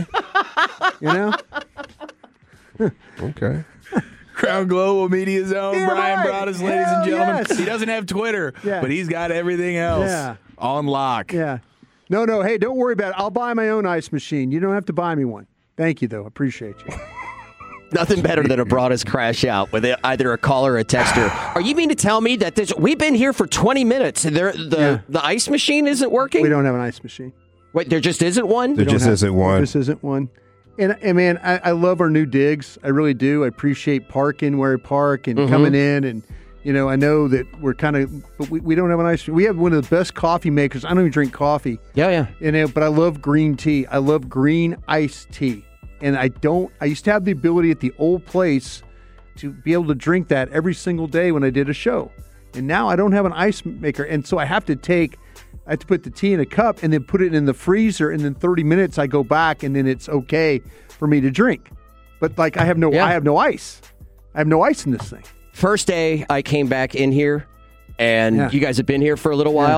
Speaker 8: Okay.
Speaker 21: Crown Global Media Zone, Brian Broadus, ladies and gentlemen.
Speaker 8: Yes.
Speaker 21: He doesn't have Twitter, but he's got everything else on lock.
Speaker 8: Yeah. No, hey, don't worry about it. I'll buy my own ice machine. You don't have to buy me one. Thank you, though. Appreciate you.
Speaker 7: Nothing better than a Broadus crash out with either a caller or a texter. Are you mean to tell me that we've been here for 20 minutes and the ice machine isn't working?
Speaker 8: We don't have an ice machine.
Speaker 7: Wait, there just isn't one?
Speaker 17: There just isn't one.
Speaker 8: And man, I love our new digs. I really do. I appreciate parking where we park and coming in. And, I know that we're but we don't have an ice machine. We have one of the best coffee makers. I don't even drink coffee.
Speaker 7: Yeah.
Speaker 8: But I love green tea. I love green iced tea. And I used to have the ability at the old place to be able to drink that every single day when I did a show. And now I don't have an ice maker. And so I have to put the tea in a cup and then put it in the freezer. And then 30 minutes I go back and then it's okay for me to drink. But I have no ice. I have no ice in this thing.
Speaker 7: First day I came back in here and you guys have been here for a little while.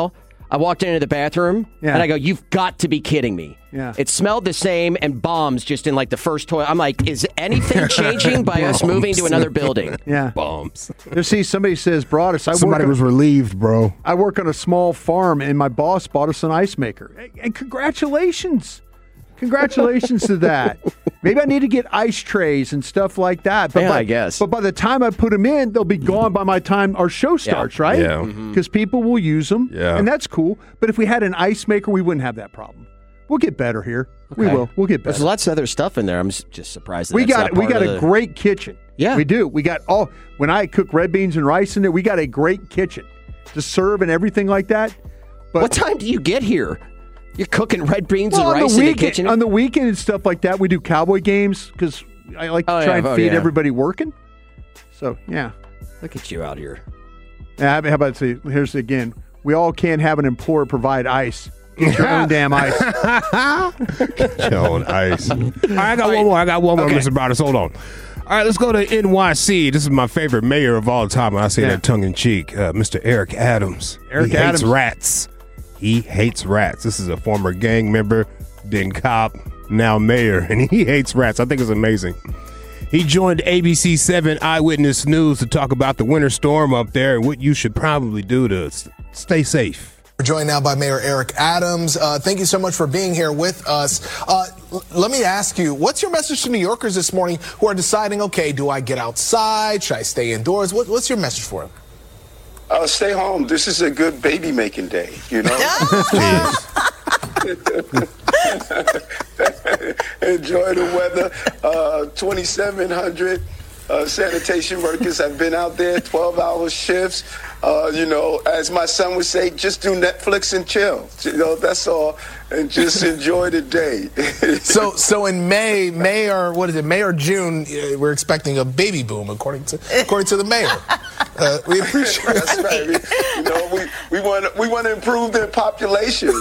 Speaker 7: I walked into the bathroom, and I go, you've got to be kidding me.
Speaker 8: Yeah.
Speaker 7: It smelled the same, and bombs just in like the first toilet. I'm like, is anything changing by us moving to another building?
Speaker 8: Yeah.
Speaker 17: Bombs.
Speaker 8: You see, somebody says, Broadus,
Speaker 17: Somebody was relieved, bro.
Speaker 8: I work on a small farm, and my boss bought us an ice maker. And congratulations. Congratulations to that. Maybe I need to get ice trays and stuff like that. But
Speaker 7: I guess.
Speaker 8: But by the time I put them in, they'll be gone by my time our show starts, right?
Speaker 17: Yeah.
Speaker 8: Because people will use them,
Speaker 17: Yeah.
Speaker 8: and that's cool. But if we had an ice maker, we wouldn't have that problem. We'll get better here. We will. We'll get better.
Speaker 7: There's lots of other stuff in there. I'm just surprised that
Speaker 8: We
Speaker 7: that's
Speaker 8: got
Speaker 7: not part of
Speaker 8: a
Speaker 7: the-
Speaker 8: great kitchen.
Speaker 7: Yeah.
Speaker 8: We do. We got when I cook red beans and rice in there, we got a great kitchen to serve and everything like that. But
Speaker 7: What time do you get here? You're cooking red beans and
Speaker 8: on
Speaker 7: rice
Speaker 8: the
Speaker 7: in the
Speaker 8: weekend,
Speaker 7: kitchen?
Speaker 8: on the weekend and stuff like that, we do cowboy games because I like to try and feed everybody working. So yeah,
Speaker 7: Look at you out here.
Speaker 8: how about here's again. We all can't have an employer provide ice. Get your own damn ice.
Speaker 17: Get your own ice. All right, I got one more, Mr. Broadus. Hold on. All right, let's go to NYC. This is my favorite mayor of all time. I say that tongue in cheek. Mr. Eric Adams.
Speaker 8: Eric
Speaker 17: he
Speaker 8: Adams.
Speaker 17: hates rats. He hates rats. This is a former gang member, then cop, now mayor, and he hates rats. I think it's amazing. He joined ABC 7 Eyewitness News to talk about the winter storm up there and what you should probably do to stay safe.
Speaker 6: We're joined now by Mayor Eric Adams. Thank you so much for being here with us. Let me ask you, what's your message to New Yorkers this morning who are deciding, okay, do I get outside? Should I stay indoors? What's your message for them?
Speaker 22: Stay home. This is a good baby making day, you know? Enjoy the weather. 2,700 sanitation workers have been out there, 12-hour shifts. As my son would say, just do Netflix and chill. That's all. And just enjoy the day.
Speaker 6: So in May or June, we're expecting a baby boom, according to the mayor. We appreciate it.
Speaker 22: That's right. We want to improve their population.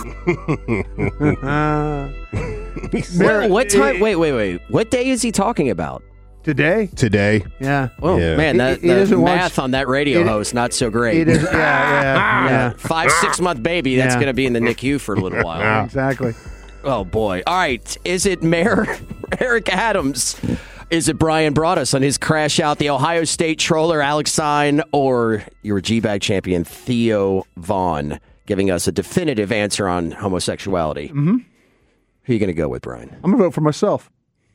Speaker 7: What time? Wait. What day is he talking about?
Speaker 8: Today. Yeah.
Speaker 7: Oh,
Speaker 8: Yeah.
Speaker 7: man,
Speaker 8: He doesn't
Speaker 7: math
Speaker 8: watch-
Speaker 7: on that radio host, not so great.
Speaker 8: Yeah.
Speaker 7: 5-6 month baby, that's
Speaker 8: Yeah.
Speaker 7: going to be in the NICU for a little while.
Speaker 8: Exactly.
Speaker 7: Oh, boy. All right. Is it Mayor Eric Adams? Is it Brian Broadus on his crash out, the Ohio State troller Alex Stein, or your G-Bag champion Theo Vaughn, giving us a definitive answer on homosexuality?
Speaker 8: Mm-hmm.
Speaker 7: Who are you going to go with, Brian?
Speaker 8: I'm going to vote for myself.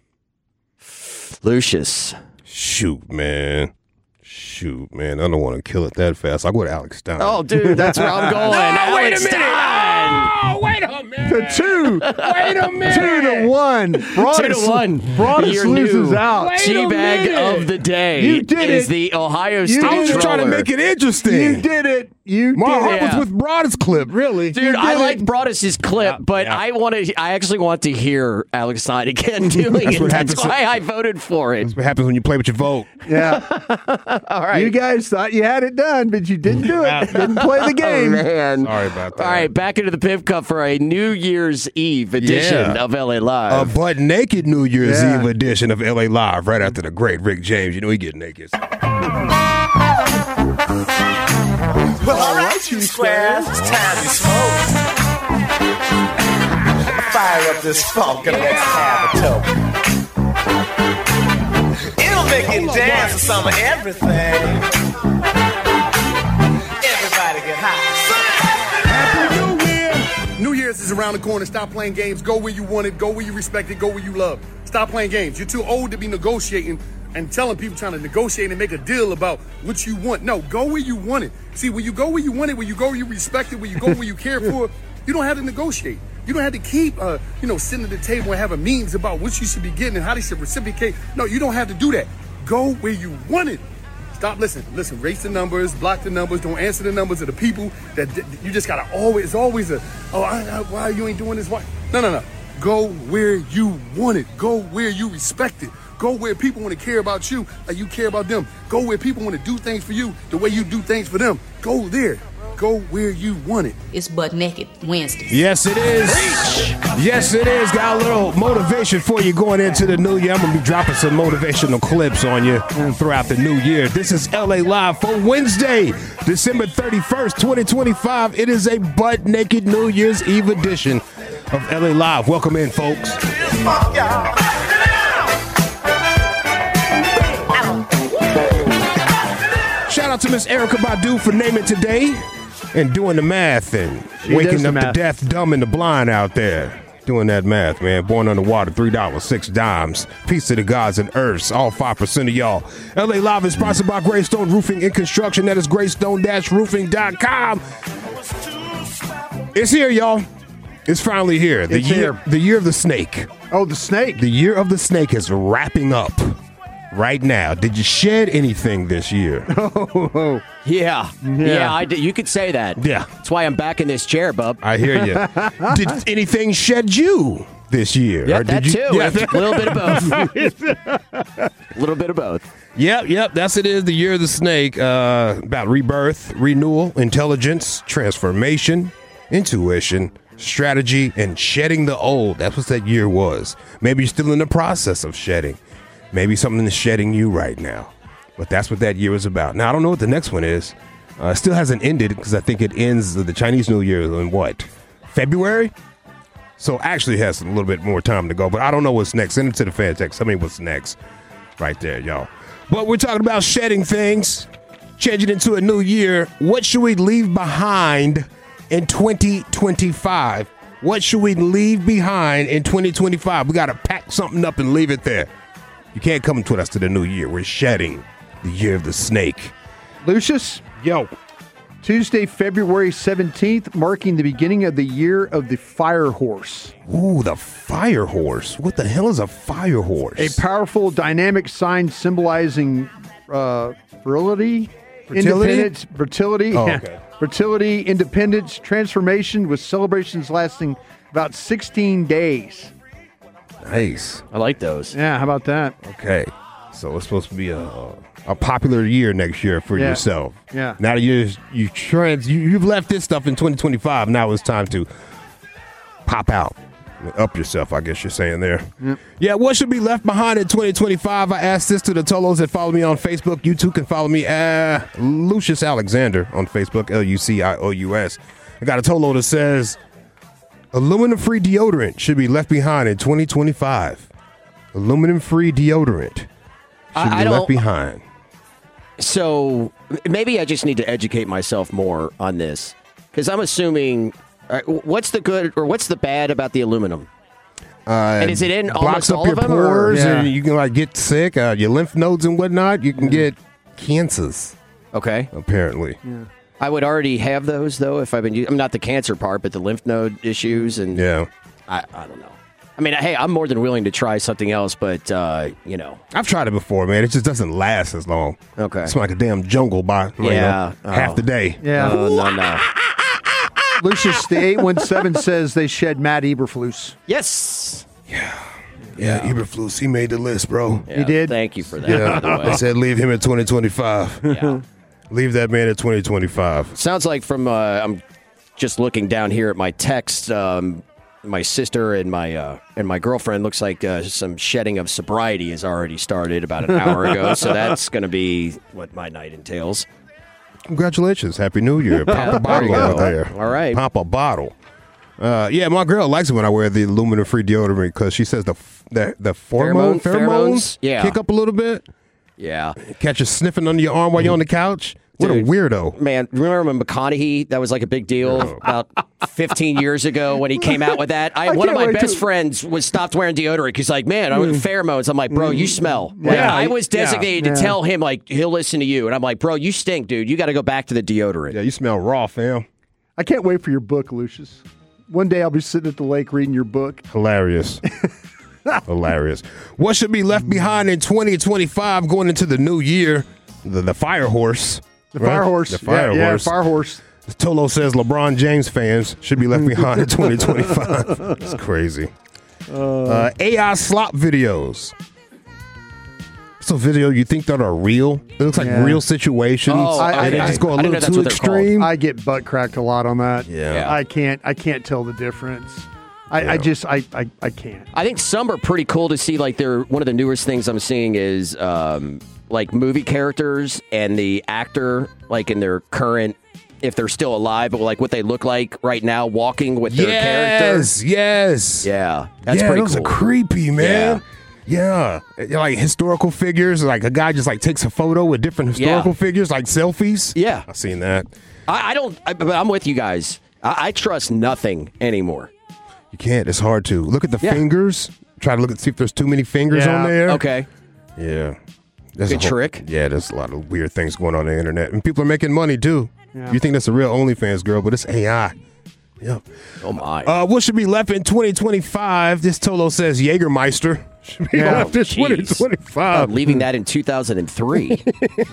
Speaker 7: Lucius.
Speaker 17: Shoot, man. I don't want to kill it that fast. I'll go with Alex Stein.
Speaker 7: Oh, dude, that's where I'm going.
Speaker 17: No, wait a
Speaker 7: Alex
Speaker 17: minute.
Speaker 7: Stein.
Speaker 17: Oh, wait a minute.
Speaker 8: To 2.
Speaker 17: Wait a minute.
Speaker 8: 2-1. Broadus,
Speaker 7: 2-1.
Speaker 8: Broadus
Speaker 7: Your
Speaker 8: loses
Speaker 7: new
Speaker 8: out.
Speaker 7: G-Bag of the day
Speaker 8: You did
Speaker 7: is
Speaker 8: it.
Speaker 7: the Ohio State
Speaker 17: I was just trying to
Speaker 7: troller.
Speaker 17: make it interesting.
Speaker 8: You did it.
Speaker 17: My heart
Speaker 7: Yeah.
Speaker 17: was with Broadus' clip, really.
Speaker 7: Dude, I like Broadus's clip, but I actually want to hear Alex Stein again doing
Speaker 17: That's
Speaker 7: it.
Speaker 17: what
Speaker 7: That's
Speaker 17: happens.
Speaker 7: why I voted for it.
Speaker 17: That's what happens when you play with your vote.
Speaker 8: Yeah.
Speaker 7: All right.
Speaker 8: You guys thought you had it done, but you didn't do it. Didn't play the
Speaker 7: Oh,
Speaker 8: game.
Speaker 7: man.
Speaker 17: Sorry about that.
Speaker 7: All right, back into the Pip Cup for a New Year's Eve edition of LA Live.
Speaker 17: A butt naked New Year's
Speaker 8: Yeah.
Speaker 17: Eve edition of LA Live right after the great Rick James. You know he get naked.
Speaker 23: Well, all right, you squares, it's time to smoke. Fire up this funk and let's have a toke. It'll make you dance to some of everything. Everybody get high.
Speaker 24: Happy New Year! New Year's is around the corner. Stop playing games. Go where you want it. Go where you respect it. Go where you love. Stop playing games. You're too old to be negotiating and telling people, trying to negotiate and make a deal about what you want. No, go where you want it. See, when you go where you want it, when you go where you respect it, when you go where you care for it, you don't have to negotiate. You don't have to keep, sitting at the table and having meetings about what you should be getting and how they should reciprocate. No, you don't have to do that. Go where you want it. Stop, listen, race the numbers, block the numbers, don't answer the numbers of the people that you just gotta always why you ain't doing this? Why? No. Go where you want it. Go where you respect it. Go where people want to care about you like you care about them. Go where people want to do things for you the way you do things for them. Go there. go where you want it.
Speaker 2: It's Butt Naked Wednesdays.
Speaker 17: Yes, it is. Yes, it is. Got a little motivation for you going into the new year. I'm going to be dropping some motivational clips on you throughout the new year. This is LA Live for Wednesday, December 31st, 2025. It is a Butt Naked New Year's Eve edition of LA Live. Welcome in, folks. Shout out to Miss Erykah Badu for naming today and doing the math and waking up the deaf, dumb, and the blind out there. Doing that math, man. Born underwater, $3, 6 dimes. Peace to the gods and earths, all 5% of y'all. LA Live is sponsored by Greystone Roofing and Construction. That is greystone-roofing.com. It's here, y'all. It's finally here. The year of the snake.
Speaker 8: Oh, the snake.
Speaker 17: The year of the snake is wrapping up right now. Did you shed anything this year?
Speaker 7: Yeah, I did. You could say that.
Speaker 17: Yeah.
Speaker 7: That's why I'm back in this chair, bub.
Speaker 17: I hear you. Did anything shed you this year?
Speaker 7: Yeah,
Speaker 17: or
Speaker 7: that
Speaker 17: did
Speaker 7: too.
Speaker 17: Yeah.
Speaker 7: A little bit of both. A little bit of both.
Speaker 17: Yep. That's it is the year of the snake. About rebirth, renewal, intelligence, transformation, intuition, strategy, and shedding the old. That's what that year was. Maybe you're still in the process of shedding. Maybe something is shedding you right now. But that's what that year was about. Now, I don't know what the next one is. It still hasn't ended because I think it ends the Chinese New Year in what? February? So actually has a little bit more time to go. But I don't know what's next. Send it to the fan text. Tell me what's next. Right there, y'all. But we're talking about shedding things, changing into a new year. What should we leave behind in 2025? What should we leave behind in 2025? We got to pack something up and leave it there. You can't come with us to the new year. We're shedding the year of the snake.
Speaker 8: Lucius?
Speaker 17: Yo.
Speaker 8: Tuesday, February 17th, marking the beginning of the year of the fire horse.
Speaker 17: Ooh, the fire horse. What the hell is a fire horse?
Speaker 8: A powerful, dynamic sign symbolizing fertility, independence, fertility, fertility, independence, transformation, with celebrations lasting about 16 days.
Speaker 17: Nice.
Speaker 7: I like those.
Speaker 8: Yeah, how about that?
Speaker 17: Okay. So it's supposed to be a popular year next year for yourself.
Speaker 8: Yeah.
Speaker 17: Now that you've left this stuff in 2025, now it's time to pop out. Up yourself, I guess you're saying there.
Speaker 8: Yep.
Speaker 17: Yeah, what should be left behind in 2025? I asked this to the Tolos that follow me on Facebook. You too can follow me at Lucius Alexander on Facebook, Lucious. I got a Tolo that says aluminum-free deodorant should be left behind in 2025. Aluminum-free deodorant should be left behind.
Speaker 7: So maybe I just need to educate myself more on this, because I'm assuming what's the good or what's the bad about the aluminum? And is it in almost all of them?
Speaker 17: Pores, and you can get sick. Your lymph nodes and whatnot. You can get cancers.
Speaker 7: Okay.
Speaker 17: Apparently.
Speaker 8: Yeah.
Speaker 7: I would already have those, though, if I've been using... not the cancer part, but the lymph node issues. And
Speaker 17: yeah.
Speaker 7: I don't know. I mean, hey, I'm more than willing to try something else, but,
Speaker 17: I've tried it before, man. It just doesn't last as long.
Speaker 7: Okay.
Speaker 17: It's like a damn jungle by half the day.
Speaker 8: Yeah.
Speaker 7: No.
Speaker 8: Lucius, the 817 says they shed Matt Eberflus.
Speaker 7: Yes.
Speaker 17: Yeah, Eberflus, he made the list, bro.
Speaker 7: Yeah,
Speaker 8: he did?
Speaker 7: Thank you for that, by the way.
Speaker 17: I said leave him at 2025.
Speaker 7: Yeah.
Speaker 17: Leave that man at 2025.
Speaker 7: Sounds like from, I'm just looking down here at my text, my sister and my girlfriend, looks like some shedding of sobriety has already started about an hour ago. So that's going to be what my night entails.
Speaker 17: Congratulations. Happy New Year. Pop a bottle out there.
Speaker 7: All right.
Speaker 17: Pop a bottle. My girl likes it when I wear the aluminum-free deodorant because she says the pheromones kick up a little bit.
Speaker 7: Yeah.
Speaker 17: Catch you sniffing under your arm while you're on the couch. What a weirdo.
Speaker 7: Man, remember when McConaughey, that was like a big deal about 15 years ago when he came out with that? One of my best friends was stopped wearing deodorant. He's like, man, I'm with pheromones. I'm like, bro, you smell. Like, I was designated to tell him, like, he'll listen to you. And I'm like, bro, you stink, dude. You got to go back to the deodorant.
Speaker 17: Yeah, you smell raw, fam.
Speaker 8: I can't wait for your book, Lucius. One day I'll be sitting at the lake reading your book.
Speaker 17: Hilarious. Hilarious. What should be left behind in 2025 going into the new year? The fire horse.
Speaker 8: The fire horse.
Speaker 17: The fire horse.
Speaker 8: Fire horse.
Speaker 17: Tolo says LeBron James fans should be left behind in 2025. It's crazy. AI slop videos. So video you think that are real? It looks like real situations. And they just go a little too extreme.
Speaker 8: I get butt cracked a lot on that.
Speaker 17: Yeah.
Speaker 8: I can't tell the difference. I can't.
Speaker 7: I think some are pretty cool to see. Like, they're one of the newest things I'm seeing is like movie characters and the actor, like in their current, if they're still alive, but like what they look like right now, walking with their character.
Speaker 17: Yes.
Speaker 7: Yeah, that's pretty
Speaker 17: those
Speaker 7: cool.
Speaker 17: are creepy, man. Yeah. Like historical figures, like a guy just like takes a photo with different historical figures, like selfies.
Speaker 7: Yeah.
Speaker 17: I've seen that.
Speaker 7: But I'm with you guys. I trust nothing anymore.
Speaker 17: You can't. It's hard to. Look at the fingers. Try to see if there's too many fingers on there.
Speaker 7: Okay.
Speaker 17: Yeah.
Speaker 7: Good trick.
Speaker 17: Yeah, there's a lot of weird things going on the internet. And people are making money, too.
Speaker 8: Yeah.
Speaker 17: You think that's a real OnlyFans girl, but it's AI. Yep.
Speaker 7: Oh, my.
Speaker 17: What should be left in 2025? This Tolo says Jägermeister should be left in 2025.
Speaker 7: Leaving that in 2003.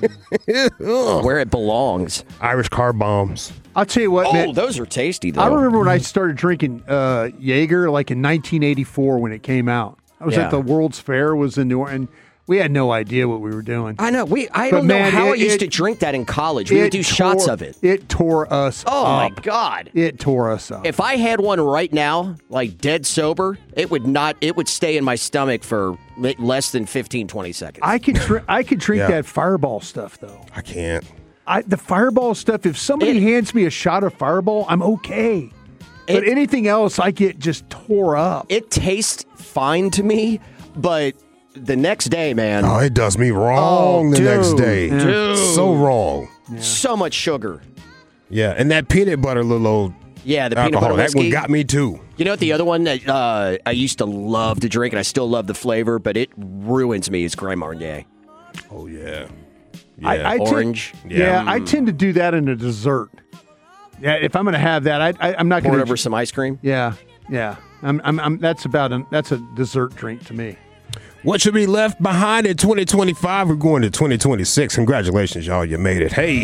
Speaker 7: Where it belongs.
Speaker 17: Irish car bombs.
Speaker 8: I'll tell you what, man.
Speaker 7: Those are tasty, though.
Speaker 8: I remember when I started drinking Jaeger, like in 1984 when it came out. I was at the World's Fair, was in New Orleans, and we had no idea what we were doing.
Speaker 7: I know. I don't know how I used to drink that in college. We would do shots of it.
Speaker 8: It tore us up.
Speaker 7: Oh, my God.
Speaker 8: It tore us up.
Speaker 7: If I had one right now, like dead sober, it would stay in my stomach for less than 15, 20 seconds.
Speaker 8: I could drink that Fireball stuff, though.
Speaker 17: I can't.
Speaker 8: The Fireball stuff, if somebody hands me a shot of Fireball, I'm okay. But anything else, I get just tore up.
Speaker 7: It tastes fine to me, but the next day, man.
Speaker 17: Oh, it does me wrong the next day.
Speaker 7: Dude.
Speaker 17: So wrong.
Speaker 7: Yeah. So much sugar.
Speaker 17: Yeah, and that peanut butter little old
Speaker 7: the peanut
Speaker 17: alcohol,
Speaker 7: butter
Speaker 17: that
Speaker 7: whiskey.
Speaker 17: one got me too.
Speaker 7: You know what the other one that I used to love to drink, and I still love the flavor, but it ruins me, is Grand Marnier.
Speaker 17: Oh, yeah.
Speaker 7: Orange.
Speaker 8: I tend to do that in a dessert. Yeah, if I'm going to have that, I'm not going to
Speaker 7: pour it over some ice cream.
Speaker 8: Yeah. That's a dessert drink to me.
Speaker 17: What should be left behind in 2025? We're going to 2026. Congratulations, y'all. You made it. Hey.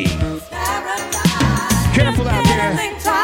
Speaker 17: Careful out there.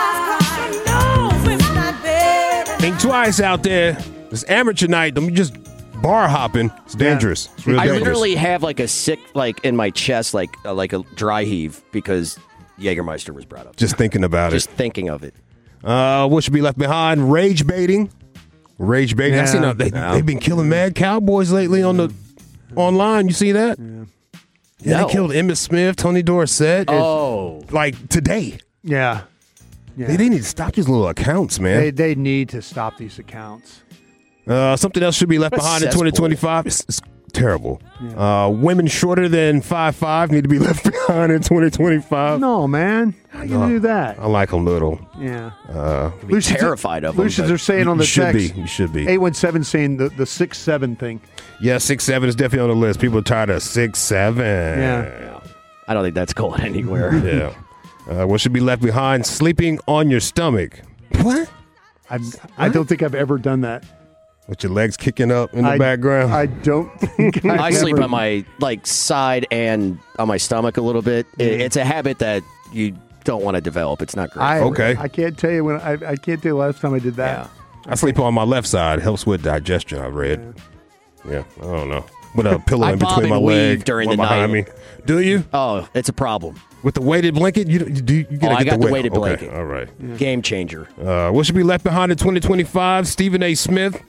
Speaker 17: Think twice out there. It's amateur night. Don't be just bar hopping. It's dangerous. It's real dangerous.
Speaker 7: I literally have like a sick, like in my chest, like a dry heave because Jägermeister was brought up.
Speaker 17: Just thinking about
Speaker 7: Just thinking of it.
Speaker 17: What should be left behind? Rage baiting. Rage baiting.
Speaker 8: Yeah.
Speaker 17: I seen they've been killing mad cowboys lately online. You see that? Yeah, they killed Emmitt Smith, Tony Dorsett. Like today.
Speaker 8: Yeah.
Speaker 17: They need to stop these little accounts, man.
Speaker 8: They need to stop these accounts.
Speaker 17: Something else should be left behind in 2025. It's terrible.
Speaker 8: Yeah.
Speaker 17: Women shorter than 5'5" need to be left behind in 2025.
Speaker 8: No, man. How you do that?
Speaker 17: I like them little.
Speaker 8: Yeah.
Speaker 7: Lucian's terrified of them.
Speaker 8: Lucians are saying on the text.
Speaker 17: You should be.
Speaker 8: 817 saying the 6'7" thing.
Speaker 17: Yeah, 6'7" is definitely on the list. People are tired of 6'7".
Speaker 8: Yeah.
Speaker 7: I don't think that's going anywhere.
Speaker 17: Yeah. What should be left behind? Sleeping on your stomach. What?
Speaker 8: I don't think I've ever done that.
Speaker 17: With your legs kicking up in the background?
Speaker 8: I don't think
Speaker 7: I sleep on my side and on my stomach a little bit. It's a habit that you don't want to develop. It's not great.
Speaker 8: I can't tell you I can't tell you the last time I did that.
Speaker 17: I sleep on my left side. Helps with digestion, I read. Yeah, I don't know. With a pillow in between my legs
Speaker 7: during the
Speaker 17: behind
Speaker 7: night.
Speaker 17: me. Do you?
Speaker 7: Oh, it's a problem.
Speaker 17: With the weighted blanket? You gotta
Speaker 7: I
Speaker 17: get
Speaker 7: got
Speaker 17: the
Speaker 7: the weighted
Speaker 17: Okay,
Speaker 7: blanket.
Speaker 17: all right.
Speaker 7: Game changer.
Speaker 17: What should be left behind in 2025? Stephen A. Smith.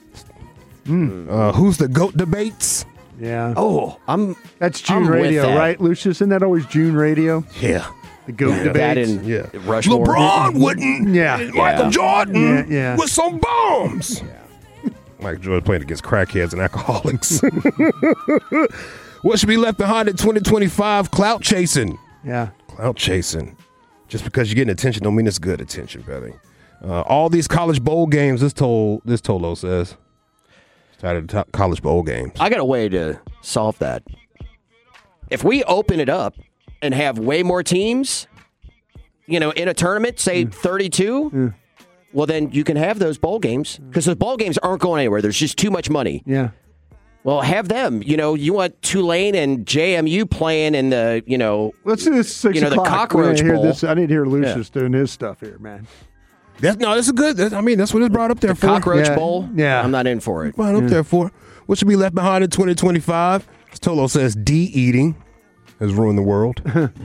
Speaker 17: Who's the GOAT debates?
Speaker 8: Yeah.
Speaker 7: Oh,
Speaker 8: that's June
Speaker 7: I'm with
Speaker 8: radio,
Speaker 7: that.
Speaker 8: right, Lucius? Isn't that always June radio?
Speaker 17: Yeah.
Speaker 8: The GOAT debates.
Speaker 7: That and Rushmore.
Speaker 17: LeBron wouldn't.
Speaker 8: Yeah.
Speaker 17: Michael Jordan
Speaker 8: Yeah.
Speaker 17: with some bombs. Michael Jordan playing against crackheads and alcoholics. What should be left behind in 2025? Clout chasing.
Speaker 8: Yeah.
Speaker 17: Clout chasing. Just because you're getting attention don't mean it's good attention, Betty. All these college bowl games, this Tolo says. Started the college bowl games.
Speaker 7: I got a way to solve that. If we open it up and have way more teams, in a tournament, say 32, well, then you can have those bowl games because those bowl games aren't going anywhere. There's just too much money.
Speaker 8: Yeah.
Speaker 7: Well, have them. You want Tulane and JMU playing in the,
Speaker 8: Let's do this 6
Speaker 7: the
Speaker 8: o'clock.
Speaker 7: Cockroach Bowl.
Speaker 8: I need to hear Lucius doing his stuff here, man.
Speaker 17: That's a good. That's what it's brought up there for.
Speaker 7: Cockroach Bowl?
Speaker 8: Yeah.
Speaker 7: I'm not in for it.
Speaker 17: Brought up there for. What should be left behind in 2025? Tolo says de-eating has ruined the world.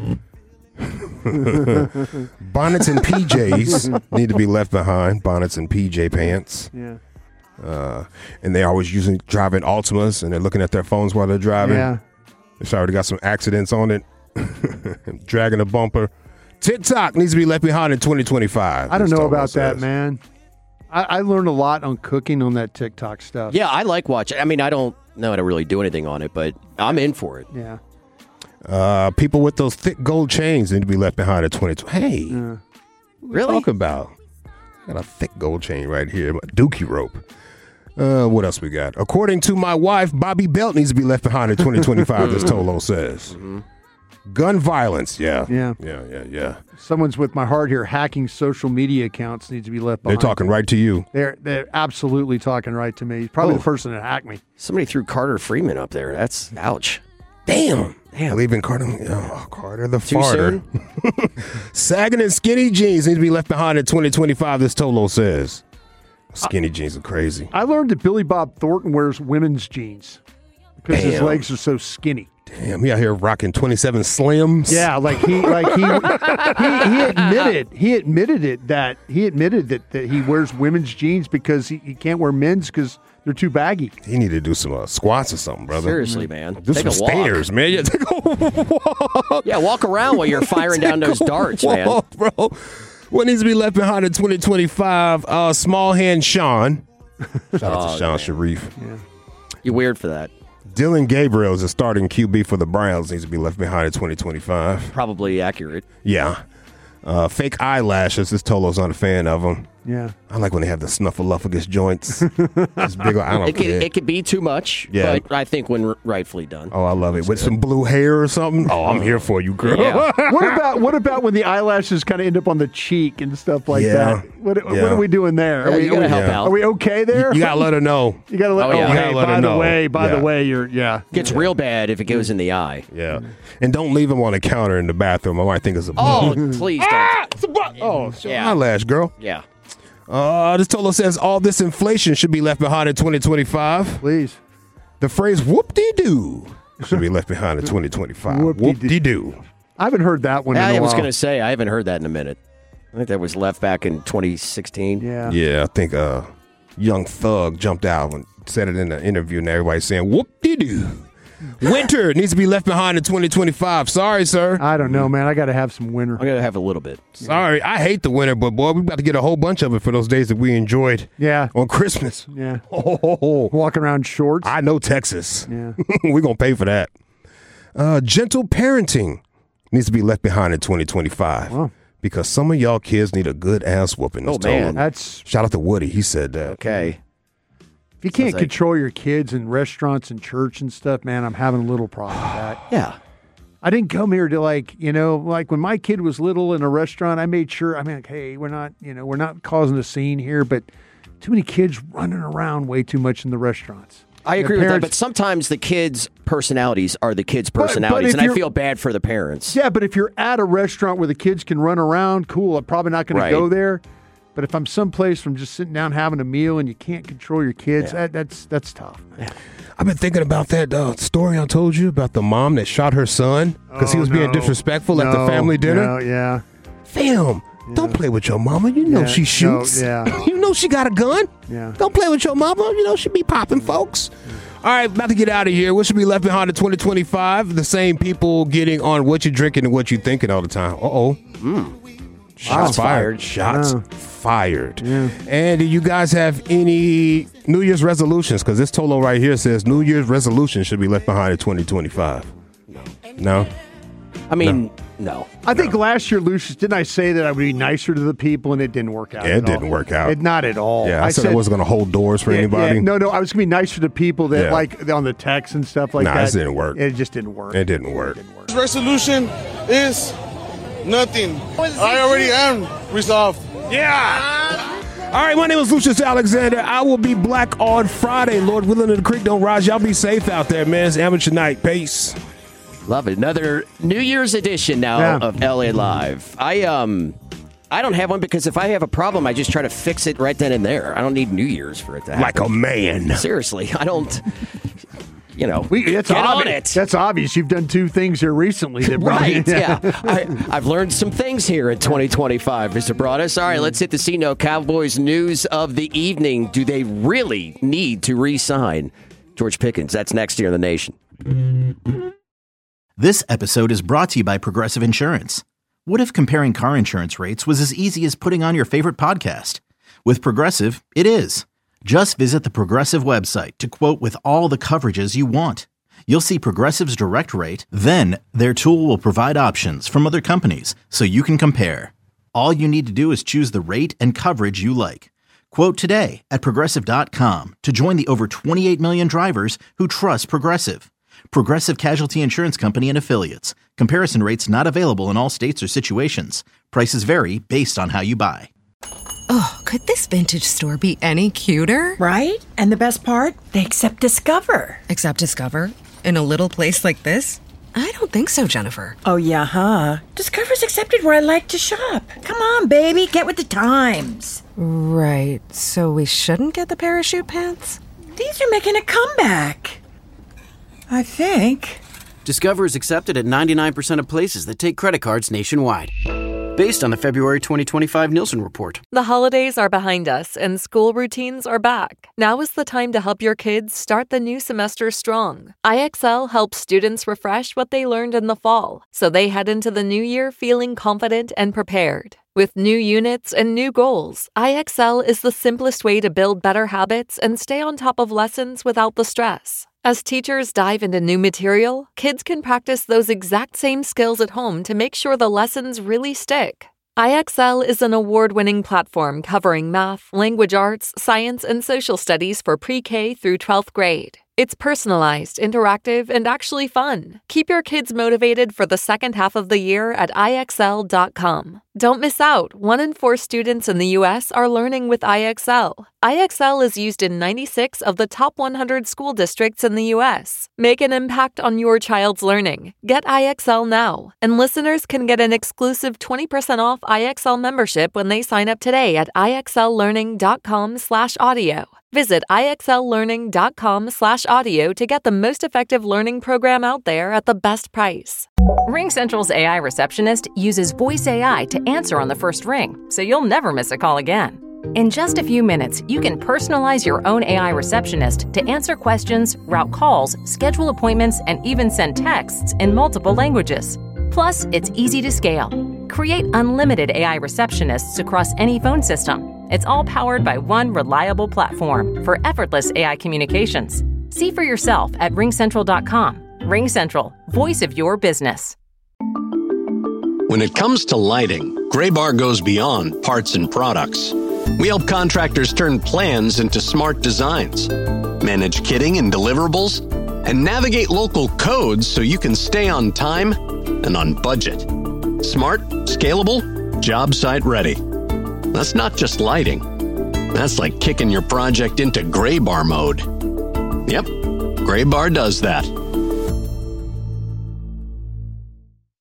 Speaker 17: Bonnets and PJs need to be left behind. Bonnets and PJ pants.
Speaker 8: Yeah.
Speaker 17: And they're always driving Altimas, and they're looking at their phones while they're driving.
Speaker 8: Yeah.
Speaker 17: It's already got some accidents on it. Dragging a bumper. TikTok needs to be left behind in 2025.
Speaker 8: I don't know about that, man. I learned a lot on cooking on that TikTok stuff.
Speaker 7: Yeah, I like watching. I mean, I don't know how to really do anything on it, but I'm in for it.
Speaker 8: Yeah.
Speaker 17: People with those thick gold chains need to be left behind in 2020. Hey,
Speaker 7: really?
Speaker 17: What are you talking about? I got a thick gold chain right here. A dookie rope. What else we got? According to my wife, Bobby Belt needs to be left behind in 2025, as Tolo says.
Speaker 7: Mm-hmm.
Speaker 17: Gun violence, yeah.
Speaker 8: Someone's with my heart here. Hacking social media accounts needs to be left behind.
Speaker 17: They're talking right to you.
Speaker 8: They're absolutely talking right to me. He's probably the person that hacked me.
Speaker 7: Somebody threw Carter Freeman up there. That's ouch.
Speaker 17: Damn. Leaving Carter. Oh, Carter the farter. Sagging and skinny jeans need to be left behind in 2025, this Tolo says. Skinny jeans are crazy.
Speaker 8: I learned that Billy Bob Thornton wears women's jeans because his legs are so skinny.
Speaker 17: Damn, he out here rocking 27 Slims.
Speaker 8: Yeah, he admitted that he wears women's jeans because he can't wear men's because they're too baggy.
Speaker 17: He need to do some squats or something, brother.
Speaker 7: Seriously, man.
Speaker 17: Do
Speaker 7: Take
Speaker 17: some
Speaker 7: a walk.
Speaker 17: stairs, man. Yeah, take a walk.
Speaker 7: Yeah, walk around while you're firing down those darts, man.
Speaker 17: Bro. What needs to be left behind in 2025? Small hand Sean. Shout out to Sean Sharif.
Speaker 8: Yeah.
Speaker 7: You're weird for that.
Speaker 17: Dylan Gabriel is a starting QB for the Browns. Needs to be left behind in 2025.
Speaker 7: Probably accurate.
Speaker 17: Yeah. Fake eyelashes. This Tolo's not a fan of them.
Speaker 8: Yeah.
Speaker 17: I like when they have the snuffleupagus joints. It's big. I don't care.
Speaker 7: It could be too much, but I think when rightfully done.
Speaker 17: Oh, I love it. With some blue hair or something. Oh, I'm here for you, girl.
Speaker 7: Yeah.
Speaker 8: What about when the eyelashes kind of end up on the cheek and stuff like that? What are we doing there?
Speaker 7: Yeah, you gotta help out.
Speaker 8: Are we okay there?
Speaker 17: You gotta let her know.
Speaker 8: You gotta let.
Speaker 17: you gotta let her know.
Speaker 8: By the way, you're
Speaker 7: Gets real bad if it goes in the eye.
Speaker 17: Yeah, and don't leave them on the counter in the bathroom. I might think it's a
Speaker 7: Oh, please don't.
Speaker 17: It's a bug. Oh,
Speaker 7: Yeah.
Speaker 17: eyelash, girl.
Speaker 7: Yeah.
Speaker 17: This Tolo says all this inflation should be left behind in 2025.
Speaker 8: Please.
Speaker 17: The phrase whoop-de-doo should be left behind in 2025. Whoop-de-doo.
Speaker 8: I haven't heard that one in a while.
Speaker 7: I was going to say, I haven't heard that in a minute. I think that was left back in 2016.
Speaker 8: Yeah.
Speaker 17: Yeah, I think Young Thug jumped out and said it in the interview, and everybody's saying whoop-de-doo. Winter needs to be left behind in 2025. Sorry, sir.
Speaker 8: I don't know, man. I got to have some winter.
Speaker 7: I got to have a little bit.
Speaker 17: Sorry. I hate the winter, but boy, we about to get a whole bunch of it for those days that we enjoyed on Christmas.
Speaker 8: Yeah.
Speaker 17: Oh.
Speaker 8: Walking around shorts.
Speaker 17: I know Texas.
Speaker 8: Yeah.
Speaker 17: We're going to pay for that. Gentle parenting needs to be left behind in 2025.
Speaker 8: Wow.
Speaker 17: Because some of y'all kids need a good ass whooping.
Speaker 7: Oh, man.
Speaker 17: Shout out to Woody. He said that.
Speaker 7: Okay.
Speaker 8: If you can't control your kids in restaurants and church and stuff, man, I'm having a little problem with that.
Speaker 7: Yeah.
Speaker 8: I didn't come here to like when my kid was little in a restaurant, I made sure, hey, we're not causing a scene here, but too many kids running around way too much in the restaurants.
Speaker 7: I agree with that, but sometimes the kids' personalities are the kids' personalities, and I feel bad for the parents.
Speaker 8: Yeah, but if you're at a restaurant where the kids can run around, cool, I'm probably not going to go there. But if I'm someplace from just sitting down having a meal and you can't control your kids, that's tough.
Speaker 17: Yeah. I've been thinking about that story I told you about the mom that shot her son because he was being disrespectful at the family dinner.
Speaker 8: Yeah.
Speaker 17: Fam, don't play with your mama. You know she shoots. You know she got a gun.
Speaker 8: Yeah.
Speaker 17: Don't play with your mama. You know she be popping folks. All right, about to get out of here. What should be left behind in 2025? The same people getting on what you're drinking and what you're thinking all the time. Uh-oh. Shots fired. Shots fired.
Speaker 8: Yeah.
Speaker 17: And do you guys have any New Year's resolutions? Because this Tolo right here says New Year's resolutions should be left behind in 2025. No?
Speaker 7: I mean, no.
Speaker 8: I think last year, Lucius, didn't I say that I would be nicer to the people, and it didn't work out?
Speaker 17: Yeah, it didn't work out.
Speaker 8: Not at all.
Speaker 17: Yeah, I said I wasn't going to hold doors for anybody.
Speaker 8: Yeah, no, I was going to be nicer to people that like on the text and stuff like that.
Speaker 17: Nah, it didn't work.
Speaker 8: It just didn't work.
Speaker 17: It didn't work.
Speaker 24: Resolution is nothing. I already am resolved.
Speaker 17: Yeah. All right, my name is Lucius Alexander. I will be black on Friday. Lord willing, and the creek don't rise. Y'all be safe out there, man. It's amateur night. Peace.
Speaker 7: Love it. Another New Year's edition now of LA Live. I don't have one because if I have a problem, I just try to fix it right then and there. I don't need New Year's for it to happen.
Speaker 17: Like a man.
Speaker 7: Seriously, I don't.
Speaker 8: It's
Speaker 7: get
Speaker 8: obvious.
Speaker 7: on it.
Speaker 8: That's obvious. You've done two things here recently. That
Speaker 7: Right, yeah. I've learned some things here in 2025, Mr. Broadus. All right, let's hit the C-Note. Cowboys news of the evening. Do they really need to re-sign George Pickens? That's next year in the Nation.
Speaker 1: This episode is brought to you by Progressive Insurance. What if comparing car insurance rates was as easy as putting on your favorite podcast? With Progressive, it is. Just visit the Progressive website to quote with all the coverages you want. You'll see Progressive's direct rate, then their tool will provide options from other companies so you can compare. All you need to do is choose the rate and coverage you like. Quote today at Progressive.com to join the over 28 million drivers who trust Progressive. Progressive Casualty Insurance Company and Affiliates. Comparison rates not available in all states or situations. Prices vary based on how you buy.
Speaker 2: Oh, could this vintage store be any cuter?
Speaker 3: Right? And the best part? They accept Discover.
Speaker 2: Accept Discover? In a little place like this? I don't think so, Jennifer.
Speaker 3: Oh, yeah, huh? Discover's accepted where I like to shop. Come on, baby, get with the times.
Speaker 2: Right, so we shouldn't get the parachute pants?
Speaker 3: These are making a comeback. I think.
Speaker 5: Discover is accepted at 99% of places that take credit cards nationwide. Based on the February 2025 Nielsen report.
Speaker 10: The holidays are behind us and school routines are back. Now is the time to help your kids start the new semester strong. IXL helps students refresh what they learned in the fall, so they head into the new year feeling confident and prepared. With new units and new goals, IXL is the simplest way to build better habits and stay on top of lessons without the stress. As teachers dive into new material, kids can practice those exact same skills at home to make sure the lessons really stick. IXL is an award-winning platform covering math, language arts, science, and social studies for pre-K through 12th grade. It's personalized, interactive, and actually fun. Keep your kids motivated for the second half of the year at IXL.com. Don't miss out. 1 in 4 students in the U.S. are learning with IXL. IXL is used in 96 of the top 100 school districts in the U.S. Make an impact on your child's learning. Get IXL now. And listeners can get an exclusive 20% off IXL membership when they sign up today at IXLlearning.com/audio. Visit IXLlearning.com/audio to get the most effective learning program out there at the best price.
Speaker 12: RingCentral's AI receptionist uses voice AI to answer on the first ring, so you'll never miss a call again. In just a few minutes, you can personalize your own AI receptionist to answer questions, route calls, schedule appointments, and even send texts in multiple languages. Plus, it's easy to scale. Create unlimited AI receptionists across any phone system. It's all powered by one reliable platform for effortless AI communications. See for yourself at RingCentral.com. RingCentral, voice of your business.
Speaker 13: When it comes to lighting, Graybar goes beyond parts and products. We help contractors turn plans into smart designs, manage kitting and deliverables, and navigate local codes so you can stay on time and on budget. Smart, scalable, job site ready. That's not just lighting. That's like kicking your project into Graybar mode. Yep, Graybar does that.